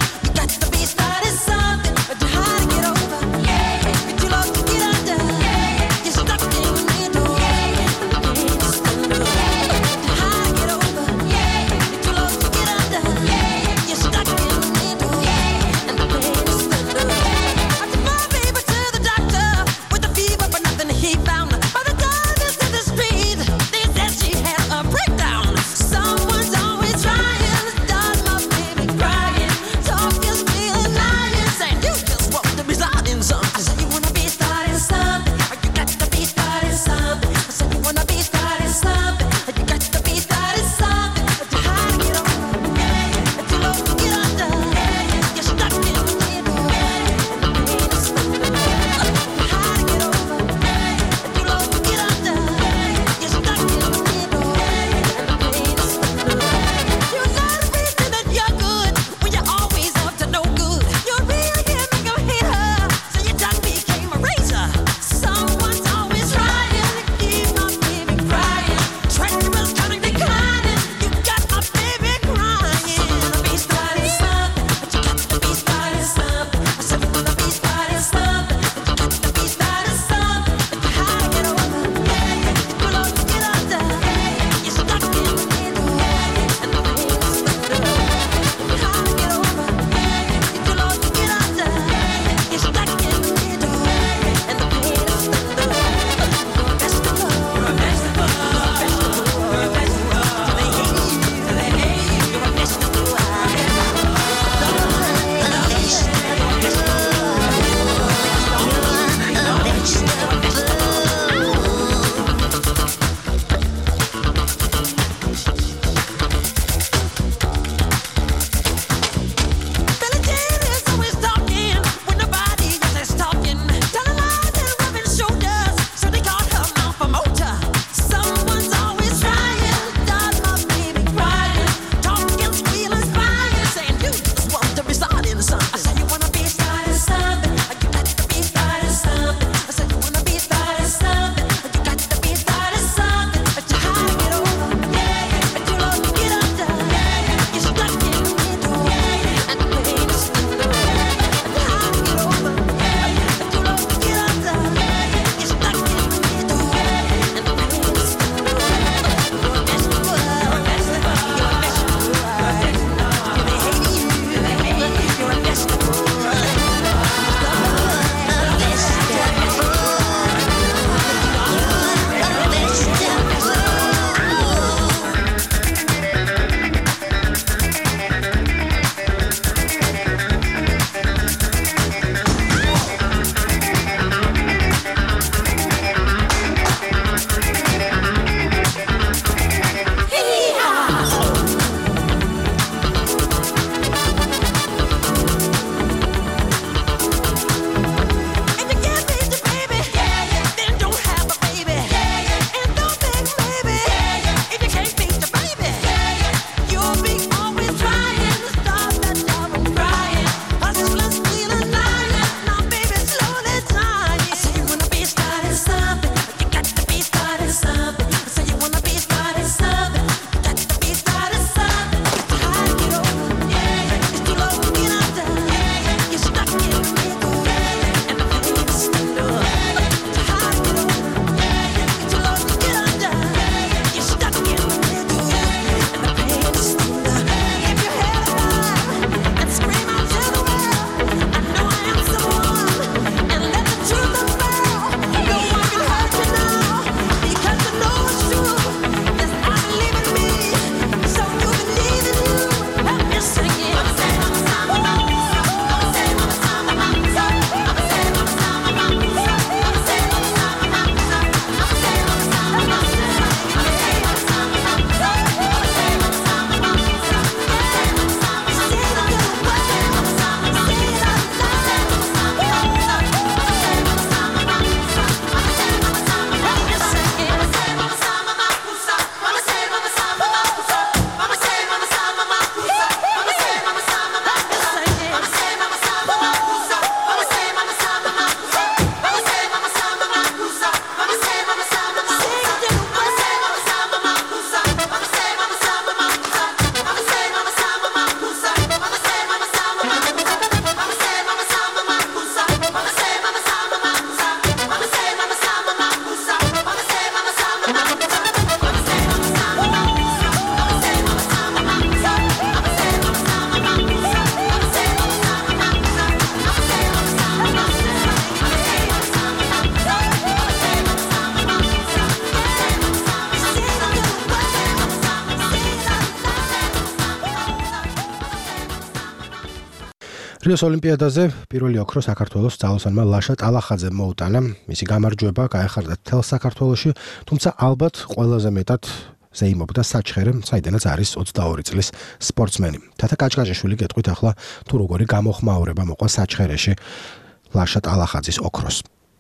რიოს ოლიმპიადაზე პირველი ოქრო საქართველოს ძალოსანმა ლაშა ტალახაძემ მოუტანა. მისი გამარჯვება გაეხარდა მთელ საქართველოში, თუმცა ალბათ ყველაზე მეტად ზეიმობდა საჩხერე, საიდანაც არის ოცდაორი წლის სპორტსმენი. თათა კაჭკაჭაშვილი გეტყვით ახლა თუ როგორი გამოხმაურება მოყვა საჩხერეში ლაშა ტალახაძის ოქროს.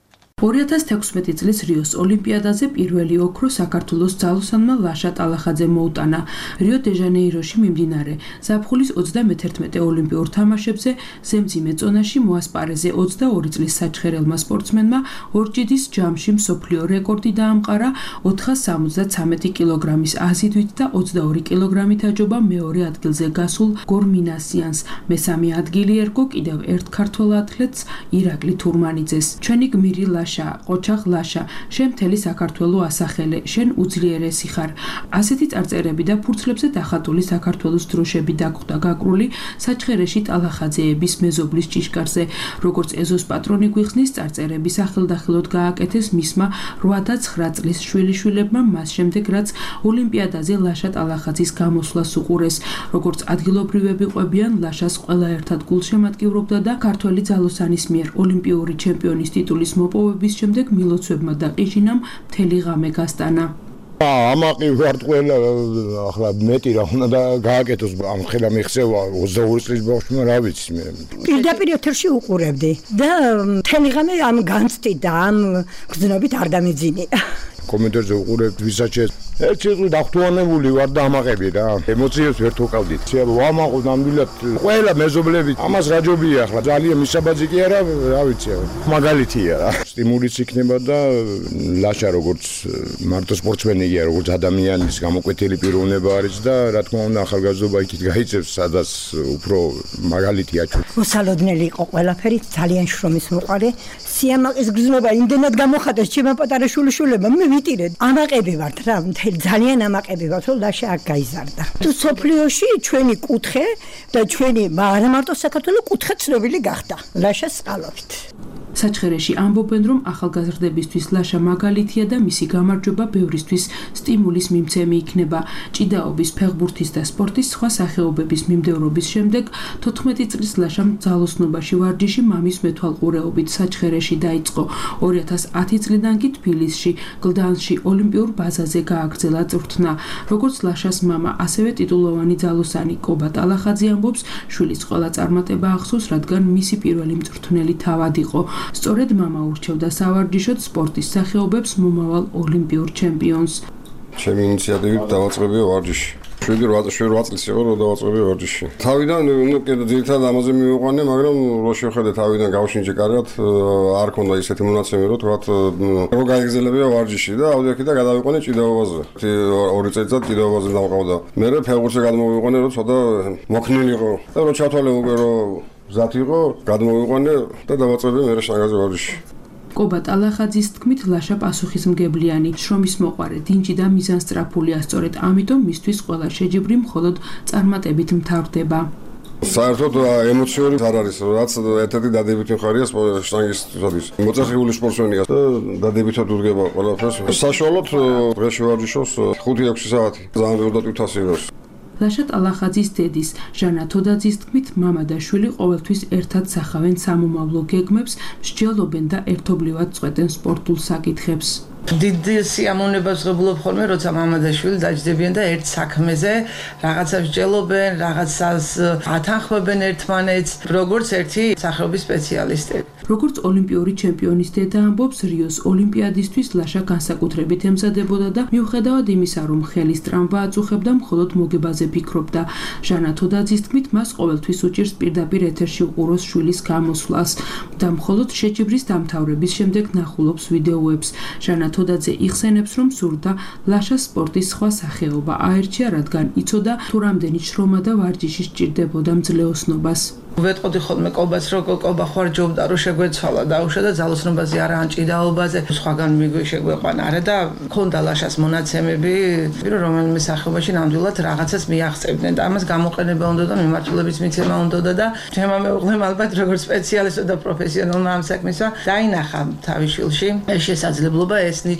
ორი ათას თექვსმეტი წლის რიოს ოლიმპიადაზე პირველი ოქრო საქართველოს ძალოსანმა ლაშა ტალახაძემ მოუტანა. რიო დე ჟანეიროში მიმდინარე ზაფხულის ოცდამეთერთმეტე ოლიმპიურ თამაშებზე ზემძიმე წონაში მოასპარეზე ოცდაორი წლის საჩხერელმა სპორტსმენმა ორჯიდის ჯამში მსოფლიო რეკორდი დაამყარა ოთხას სამოცდათვრამეტი კილოგრამის აზიდვით და ოცდაორი კილოგრამით აჯობა მეორე ადგილზე გასულ გორმინასიანს. მესამე ადგილი ერგო კიდევ ერთ ქართველ ათლეტს ირაკლი თურმანიძეს. ჩვენი გმირი ყოჩახ ლაშა, შენ მთელი საქართველო ასახელე, შენ უძლიერესი ხარ. ასეთი წარწერები და ფურცლებზე დახატული საქართველოს დროშები დაგვხდა გაკრული საჩხერეში ტალახაძეების მეზობლის ჭიშკარზე. როგორც ეზოს პატრონი გვიხსნის, წარწერები სახელდახელოდ გააკეთეს მისმა რვა და ცხრა წლის შვილიშვილებმა, მას შემდეგ რაც ოლიმპიადაზე ლაშა ტალახაძის გამოსვლას უყურეს. როგორც ადგილობრივები ყვებიან, ლაშას ყველა ერთად გულშემატკივრობდა და ქართველი ძალოსანის მიერ ოლიმპიური ჩემპიონის ტიტულის მოპოვების შემდეგ მილოცვებმა და ყიჟინამ მთელი ღამე გასტანა. ამაყი ვარ ყველა ახლა მეტი რა უნდა და გააკეთოს ამ ხელა მიხსევა ოცდაორი წლის ბავშვმა რა ვიცი მე. პირდაპირ ეთერში უყურებდი და მთელი ღამე ამ განცდით და ამ გზნობით არ დამეძინე. კომენტარზე უყურებთ ვისაჩეს ერთი წუთი დახტუანებული ვარ და ამაყები რა. ემოციებს ვერ თოკავდით. ვამაყობ ნამდვილად ყველა მეზობლები ამას რაჯობია ახლა ძალიან მისაბაძი კი არა რა ვიცი მაგალითია რა. სტიმულიც იქნება და ლაშა როგორც მარტო სპორტსმენი კი არა როგორც ადამიანის გამოკვეთილი პიროვნება არის და რა თქმა უნდა ახალგაზრდობა იქით გაიწევს სადაც უფრო მაგალითია ჩვენ. მოსალოდნელი იყო ყველაფერი ძალიან შრომის მოყარე. სიამაყის გზნობა იმდენად გამოხატეს ჩემმა პატარა შვილიშვილებმა მე ვიტირედ ამაყები ვართ რა ძალიან ამაყები ვართ რომ ლაშა აქ გაიზარდა. თუ სოფლიოში ჩვენი კუთხე და ჩვენი არა მარტო საქართველოს კუთხე ცნობილი გახდა ლაშას წყალობით. საჩხერეში ამბობენ, რომ ახალგაზრდებისთვის ლაშა მაგალითია და მისი გამარჯვება ბევრისთვის სტიმულის მიმცემი იქნება. ჭიდაობის, ფეხბურთის და სპორტის სხვა სახეობების მიმდევრობის შემდეგ თოთხმეტი წლის ლაშამ ძალოსნობაში ვარჯიში მამის მეთვალყურეობით საჩხერეში დაიწყო. ორი ათას ათი წლიდან კი თბილისში, გლდანში ოლიმპიურ ბაზაზე გააგრძელა წვრთნა. როგორც ლაშას მამა, ასევე ტიტულოვანი ძალოსანი კობა ტალახაძე ამბობს, შვილის ყველა წარმატება ახსოვს, რადგან მისი პირველი მწვრთნელი თავად იყო. სწორედ მამა ურჩევდა სავარჯიშოდ სპორტის სახეობებს მომავალ ოლიმპიურ ჩემპიონს. ჩემი ინიციატივით დავაწყებია ვარჯიში. შვიდი რვა წლის იყო რომ დავაწყებია ვარჯიში. თავიდან ნუ კიდე ძირითადად ამაზე მივიყვანე, მაგრამ რო შევხედე თავიდან გავშინჯე კარგად, არ ქონდა ისეთი მონაცემი რომ თქვათ რო გაიგრძელებია ვარჯიში და ავდიოქი და გადავიყვანე ჭიდაობაზე. ორი წელიწად ჭიდაობაზე დავყავდა. მე ფეხბურთზე გადმოვიყვანე რომ ცოტა მოქნილი იყო და რო ჩათვალე უკვე რომ ზათ იყო, გადმოვიყვანე და დავაწყებია მე შანგაზე ვარჯიში. კობა ტალახაძის თქმით, ლაშა პასუხისმგებლიანი, შრომის მოყვარე, დინჯი და მიზანსწრაფულია, სწორედ ამიტომ მისთვის ყველა შეჯიბრი მხოლოდ წარმატებით მთავრდება. საერთოდ ემოციური არ არის, რაც ერთ-ერთი დადებითი მხარეა შტანგისტების. მოწესრიგებული სპორტსმენია და დადებითად უდგება ყველაფერს. საშუალოდ დღეში ვარჯიშობს ხუთი ექვსი საათი. ძალიან ბევრად ვითასწრებს. ლაშა ტალახაძის დედის, ჟანა თოდაძის თქმით, მამა და შვილი ყოველთვის ერთად სახავენ სამომავლო გეგმებს, მსჯელობენ და ერთობლივად წყვეტენ სპორტულ საკითხებს. დიდი სიამოვნებას ღებულობ ხოლმე, როცა მამა და შვილი დაჯდებიან და ერთ საქმეზე რაღაცა მსჯელობენ, რაღაცას ათანხმებენ ერთმანეთს, როგორც ერთი სახეობის სპეციალისტები. როგორც ოლიმპიური ჩემპიონის დედა ამბობს, რიოს ოლიმპიადისთვის ლაშა განსაკუთრებით ემზადებოდა და მიუხედავად იმისა, რომ ხელის ტრამვა აწუხებდა, მხოლოდ მოგებაზე ფიქრობდა. ჟანა თოდაძის თქმით, მას ყოველთვის უჭირს პირდაპირ ეთერში უყუროს შვილის გამოსვლას და მხოლოდ შეჯიბრის დამთავრების შემდეგ ნახულობს ვიდეოებს. ჟანა თოდაძე იხსენებს, რომ სურდა ლაშას სპორტის სხვა სახეობა აერჩია, რადგან იცოდა თუ რამდენი შრომა და ვარჯიში სჭირდებოდა მძლეოსნობას. ვეტყოდი ხოლმე კობას, რომ კობა ხوارჯობდა, რომ შეგვეცვალა დაუშვა და ძალოსნობაზე არა ან ჭიდაობაზე, სხვაგან მიგვეშეგვეყვანა არა და ქონდა ლაშას მონაცემები, რომ რომელიმე სახეობაში ნამდვილად რაღაცას მიაღწევდნენ და ამას გამოყენება უნდა და მიმართულების მიცემა უნდა და ჩემმა მეუღლემ ალბათ როგორც სპეციალისტო და პროფესიონალმა ამ საქმისა დაინახა თავის შვილში ეს შესაძლებლობა, ეს ნიჭი.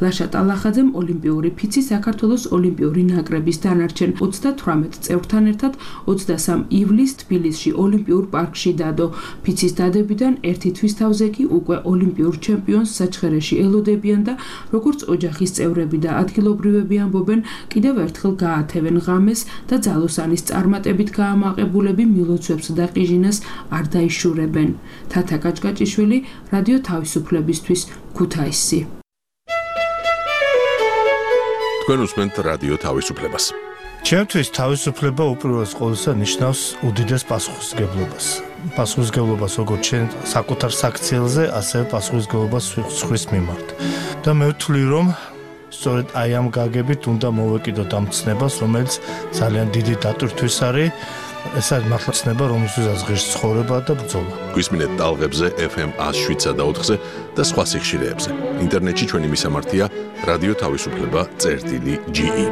ლაშა ტალახაძემ ოლიმპიური ფიცი საქართველოს ოლიმპიური ნაკრების დანარჩენ ოცდათვრამეტ წევრთან ერთად ოცდასამ ივლისს თბილისში ოლიმპიურ პარკში დადო. ფიცის დადებიდან ერთი თვის თავზე კი უკვე ოლიმპიურ ჩემპიონს საჩხერეში ელოდებიან და როგორც ოჯახის წევრები და ადგილობრივები ამბობენ, კიდევ ერთხელ გაათევენ ღამეს და ძალოსანის წარმატებით გაამაყებულები მილოცვებს და ყიჟინას არ დაიშურებენ. თათა კაჭკაჭიშვილი, რადიო თავისუფლებისთვის, ქუთაისი. თქვენ უსმენთ რადიო თავისუფლებას. ჩემთვის თავისუფლება უპირველეს ყოვლისა ნიშნავს უდიდეს პასუხისმგებლობას. პასუხისმგებლობას როგორც ჩვენ საკუთარ საქციელზე, ასევე პასუხისმგებლობას სხვის მიმართ. და მე ვთვლი, რომ სწორედ აი ამ გაგებით უნდა მოვეკიდოთ ამ ცნებას, რომელიც ძალიან დიდი დატვირთვის არის. ეს არის მართლა ცნება, რომელსაც ღირს ცხოვრება და ბრძოლა. გვისმინეთ ტალღებზე ეფ ემ one oh seven და ოთხზე და სხვა სიხშირეებზე. ინტერნეტში ჩვენი მისამართია რადიო თავისუფლება წერტილი ჯი ი.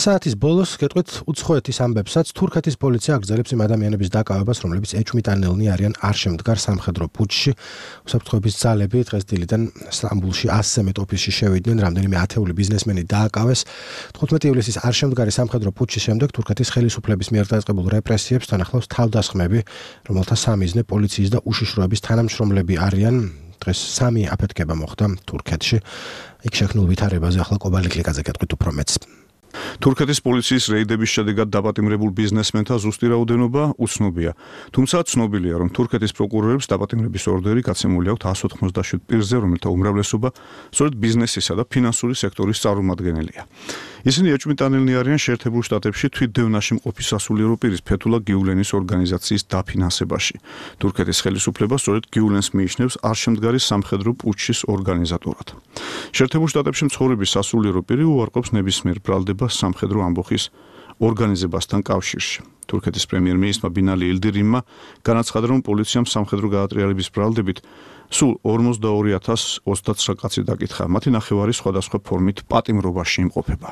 საათის ბოლოს გეტყვით უცხოეთის ამბებსაც თურქეთის პოლიცია აგრძელებს იმ ადამიანების დაკავებას, რომლებიც ეჭვმიტანილნი არიან არ შემდგარ სამხედრო პუტჩში. უსაფრთხოების ძალები დღეს დილიდან სტამბულში ასზე მეტ ოფისში შევიდნენ, რამდენიმე ათეული ბიზნესმენი დააკავეს. თხუთმეტი ივლისის არ შემდგარი სამხედრო პუტჩის შემდეგ თურქეთის ხელისუფლების მიერ დაწყებულ რეპრესიებს თან ახლავს თავდასხმები, რომელთა სამიზნე პოლიციის და უშიშროების თანამშრომლები არიან. დღეს სამი აფეთქება მოხდა თურქეთში. იქ შექმნილ ვითარებაზე ახლა კობალიკლიკაძე გეტყვით უფრო მეც. თურქეთის პოლიციის რეიდების შედეგად დაპატიმრებულ ბიზნესმენთა ზუსტი რაოდენობა უცნობია. თუმცა ცნობილია, რომ თურქეთის პროკურორებს დაპატიმრების ორდერი გაცემული აქვთ εκατს ოთხმოცდაშვიდ პირზე, რომელთა უმრავლესობა სწორედ ბიზნესისა და ფინანსური სექტორის წარმომადგენელია. ისინი ეჭვმიტანილნი არიან შეერთებულ შტატებში თვითდევნაში მყოფი სასულიერო პირის ფეთულა გიულენის ორგანიზაციის დაფინანსებაში. თურქეთის ხელისუფლება სწორედ გიულენს მიიჩნევს არ შემდგარი სამხედრო პუტჩის ორგანიზატორად. შეერთებულ შტატებში მცხოვრები სასულიერო პირი უარყოფს ნებისმიერ ბრალდება სამხედრო ამბოხის ორგანიზებასთან კავშირში. თურქეთის პრემიერ-მინისტრმა ბინალი ილდირიმმა განაცხადა, რომ პოლიციამ სამხედრო გადატრიალების ბრალდებით სულ ორმოცდაორი ათას ოცდათსა კაცი დაკითხა. მათი ნახევარი სხვადასხვა ფორმით პატიმრობაში იმყოფება.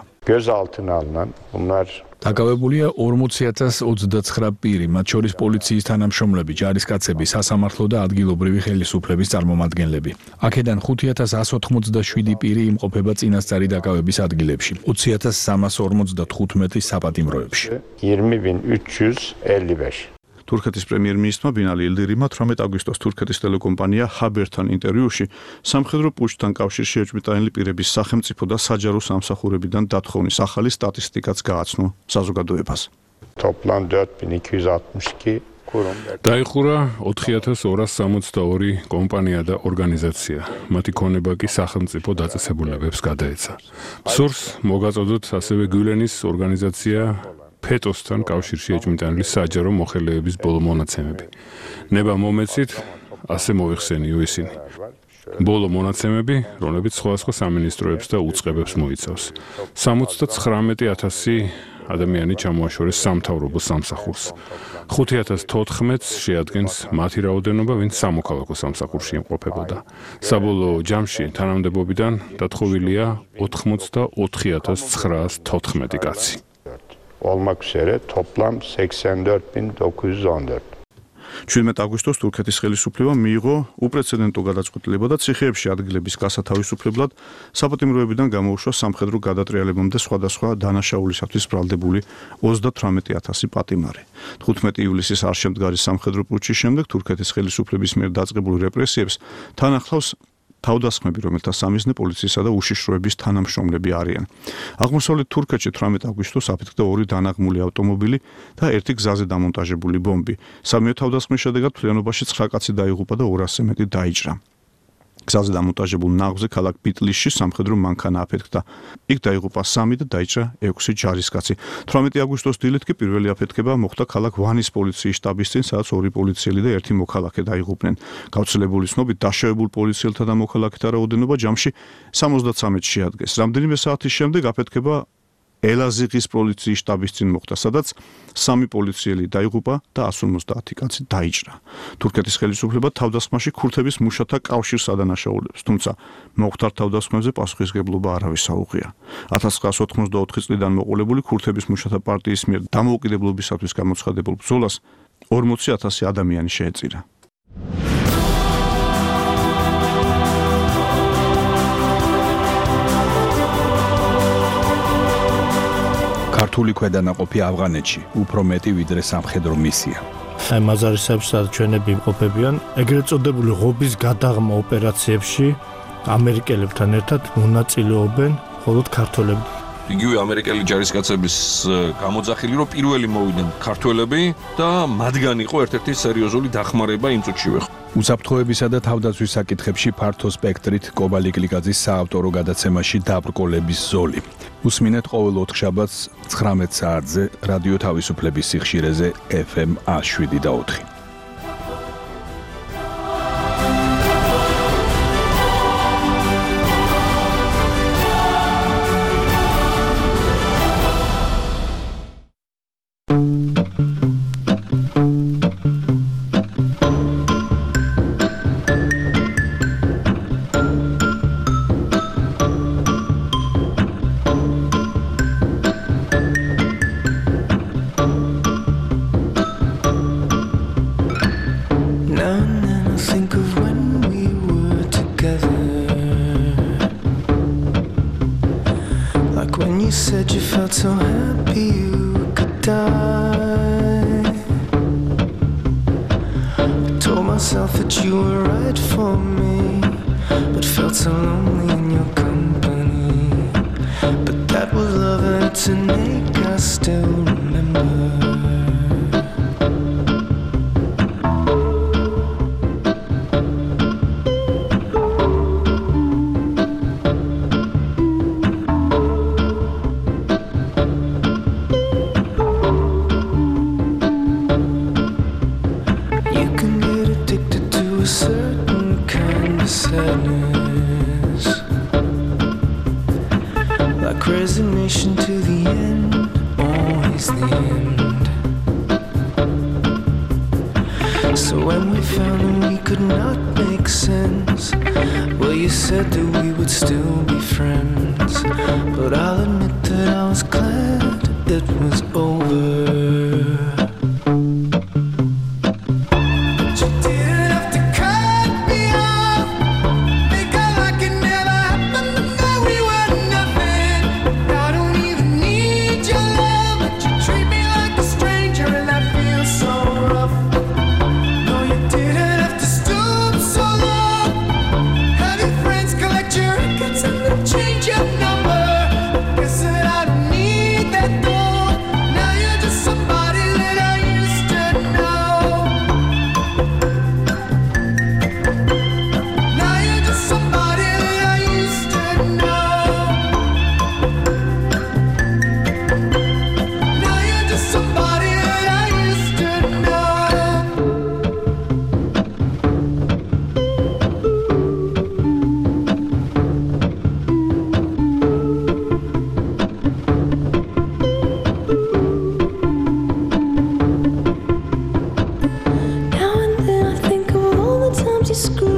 დაკავებულია ორმოცი ათას ოცდაცხრა პირი, მათ შორის პოლიციის თანამშრომლები, ჯარისკაცები, სასამართლო და ადგილობრივი ხელისუფლების წარმომადგენლები. აქედან ხუთი ათას εκατს ოთხმოცდაშვიდი პირი იმყოფება წინასწარი დაკავების ადგილებში, ოცი ათას სამას ორმოცდათხუთმეტი საპატიმროებში. თურქეთის პრემიერ-მინისტრმა ბინალი ილდირიმმა თვრამეტ აგვისტოს თურქეთის ტელეკომპანია ჰაბერთან ინტერვიუში სამხედრო პუტჩთან კავშირში ეჭვმიტანილი პირების სახელმწიფო და საჯარო სამსახურებიდან დათხოვნის ახალი სტატისტიკაც გააცნო საზოგადოებას. დაიხურა ოთხი ათას ორას სამოცდაორი კომპანია და ორგანიზაცია. მათი ქონება კი სახელმწიფო დაწესებულებებს გადაეცა. სურს მოგაწოდოთ ასევე გიულენის ორგანიზაცია ფეტოსთან კავშირში ეჭვმიტანილი საჯარო მოხელეების ბოლო მონაცემები. ნება მომეცით, ასე მოიხსენიო ისინი. ბოლო მონაცემები, რომლებიც სხვადასხვა სამინისტროებს და უწყებებს მოიცავს. სამოცდაცხრამეტი ათასი ადამიანი ჩამოაშორეს სამთავრობო სამსახურს. ხუთი ათას თოთხმეტს შეადგენს მათი რაოდენობა, ვინც სამოქალაქო სამსახურში იმყოფებოდა. საბოლოო ჯამში თანამდებობიდან დათხოვილია ოთხმოცდაოთხი ათას ცხრაას თოთხმეტი კაცი. olmak üzere toplam seksen dört bin dokuz yüz on dört. შვიდმეტი აგვისტოს თურქეთის ხელისუფლებამ მიიღო უპრეცედენტო გადაწყვეტილება და ციხეებში ადგილების გასათავისუფლებლად საპატიმროებიდან გამოუშვა სამხედრო გადატრიალებამდე სხვადასხვა დანაშაულისათვის ბრალდებული ოცდათვრამეტი ათასი პატიმარი. თხუთმეტი ივლისის არ შემდგარი სამხედრო პუტჩის შემდეგ თურქეთის ხელისუფლების მიერ დაწყებულ რეპრესიებს თან ახლავს თავდასხმები, რომელთა სამიზნე პოლიციისა და უშიშროების თანამშრომლები არიან. აღმოსავლეთ თურქეთში თვრამეტი აგვისტოს აფეთქდა ორი დანაღმული ავტომობილი და ერთი გზაზე დამონტაჟებული ბომბი. სამივე თავდასხმის შედეგად მთლიანობაში ცხრა კაცი დაიღუპა და ორასზე მეტი დაიჭრა. გზაზე დამონტაჟებულ ნაღვზე ქალაქ ბიტლისში სამხედრო მანქანა აფეთქდა. იქ დაიღუპა სამი და დაიჭრა ექვსი ჯარისკაცი. თვრამეტი აგვისტოს დილით კი პირველი აფეთქება მოხდა ქალაქ ვანის პოლიციის შტაბის წინ, სადაც ორი პოლიციელი და ერთი მოქალაქე დაიღუპნენ. გავრცელებული ცნობით დაშავებულ პოლიციელთა და მოქალაქეთა რაოდენობა ჯამში სამოცდაცამეტს შეადგენს. რამდენიმე საათის შემდეგ აფეთქება ელაზიღის პოლიციის შტაბის წინ მოხდა, სადაც სამი პოლიციელი დაიღუპა და εκατს ორმოცდაათი კაცი დაიჭრა. თურქეთის ხელისუფლება თავდასხმაში ქურთების მუშათა კავშირს ადანაშაულებს, თუმცა მოხდარ თავდასხმებზე პასუხისგებლობა არავის აუღია. ათას ცხრაას ოთხმოცდაოთხი წლიდან მოყოლებული ქურთების მუშათა პარტიის მიერ დამოუკიდებლობისათვის გამოცხადებულ ბრძოლას ორმოცი ათასი ადამიანი შეეწირა. ქართული ქვედანაყოფი ავღანეთში უფრო მეტი ვიდრე სამხედრო მისია. აი მაზარისებში სადაც ჩვენები იმყოფებიან, ეგრეთ წოდებული ღობის გადაღმა ოპერაციებში ამერიკელებთან ერთად მონაწილეობენ მხოლოდ ქართველები. იგივე ამერიკელი ჯარისკაცების გამოძახილი, რომ პირველი მოვიდნენ ქართველები და მათგან იყო ერთ-ერთი სერიოზული დახმარება იმ წუთშივე. უსაფრთხოებისა და თავდაცვის საკითხებში ფართო სპექტრით კობალიკლიკაძის საავტორო გადაცემაში დაბრკოლების ზოლი. უსმინეთ ყოველ ოთხშაბათს ცხრამეტ საათზე რადიო თავისუფლების სიხშირეზე ეფ ემ ას შვიდი და ოთხი. think of when we were together, like when you said you felt so happy you could die. I told myself that you were right for me, but felt so lonely in your company. But that was love and it's an ache I still remember. Resignation to the end, always the end. So when we found that we could not make sense, well, you said that we would still be friends. But I'll admit that I was glad it was over. Change your number. Guess that I don't need that though. Now you're just somebody that I used to know. Now you're just somebody that I used to know. Now you're just somebody that I used to know. Now and then I think of all the times you screwed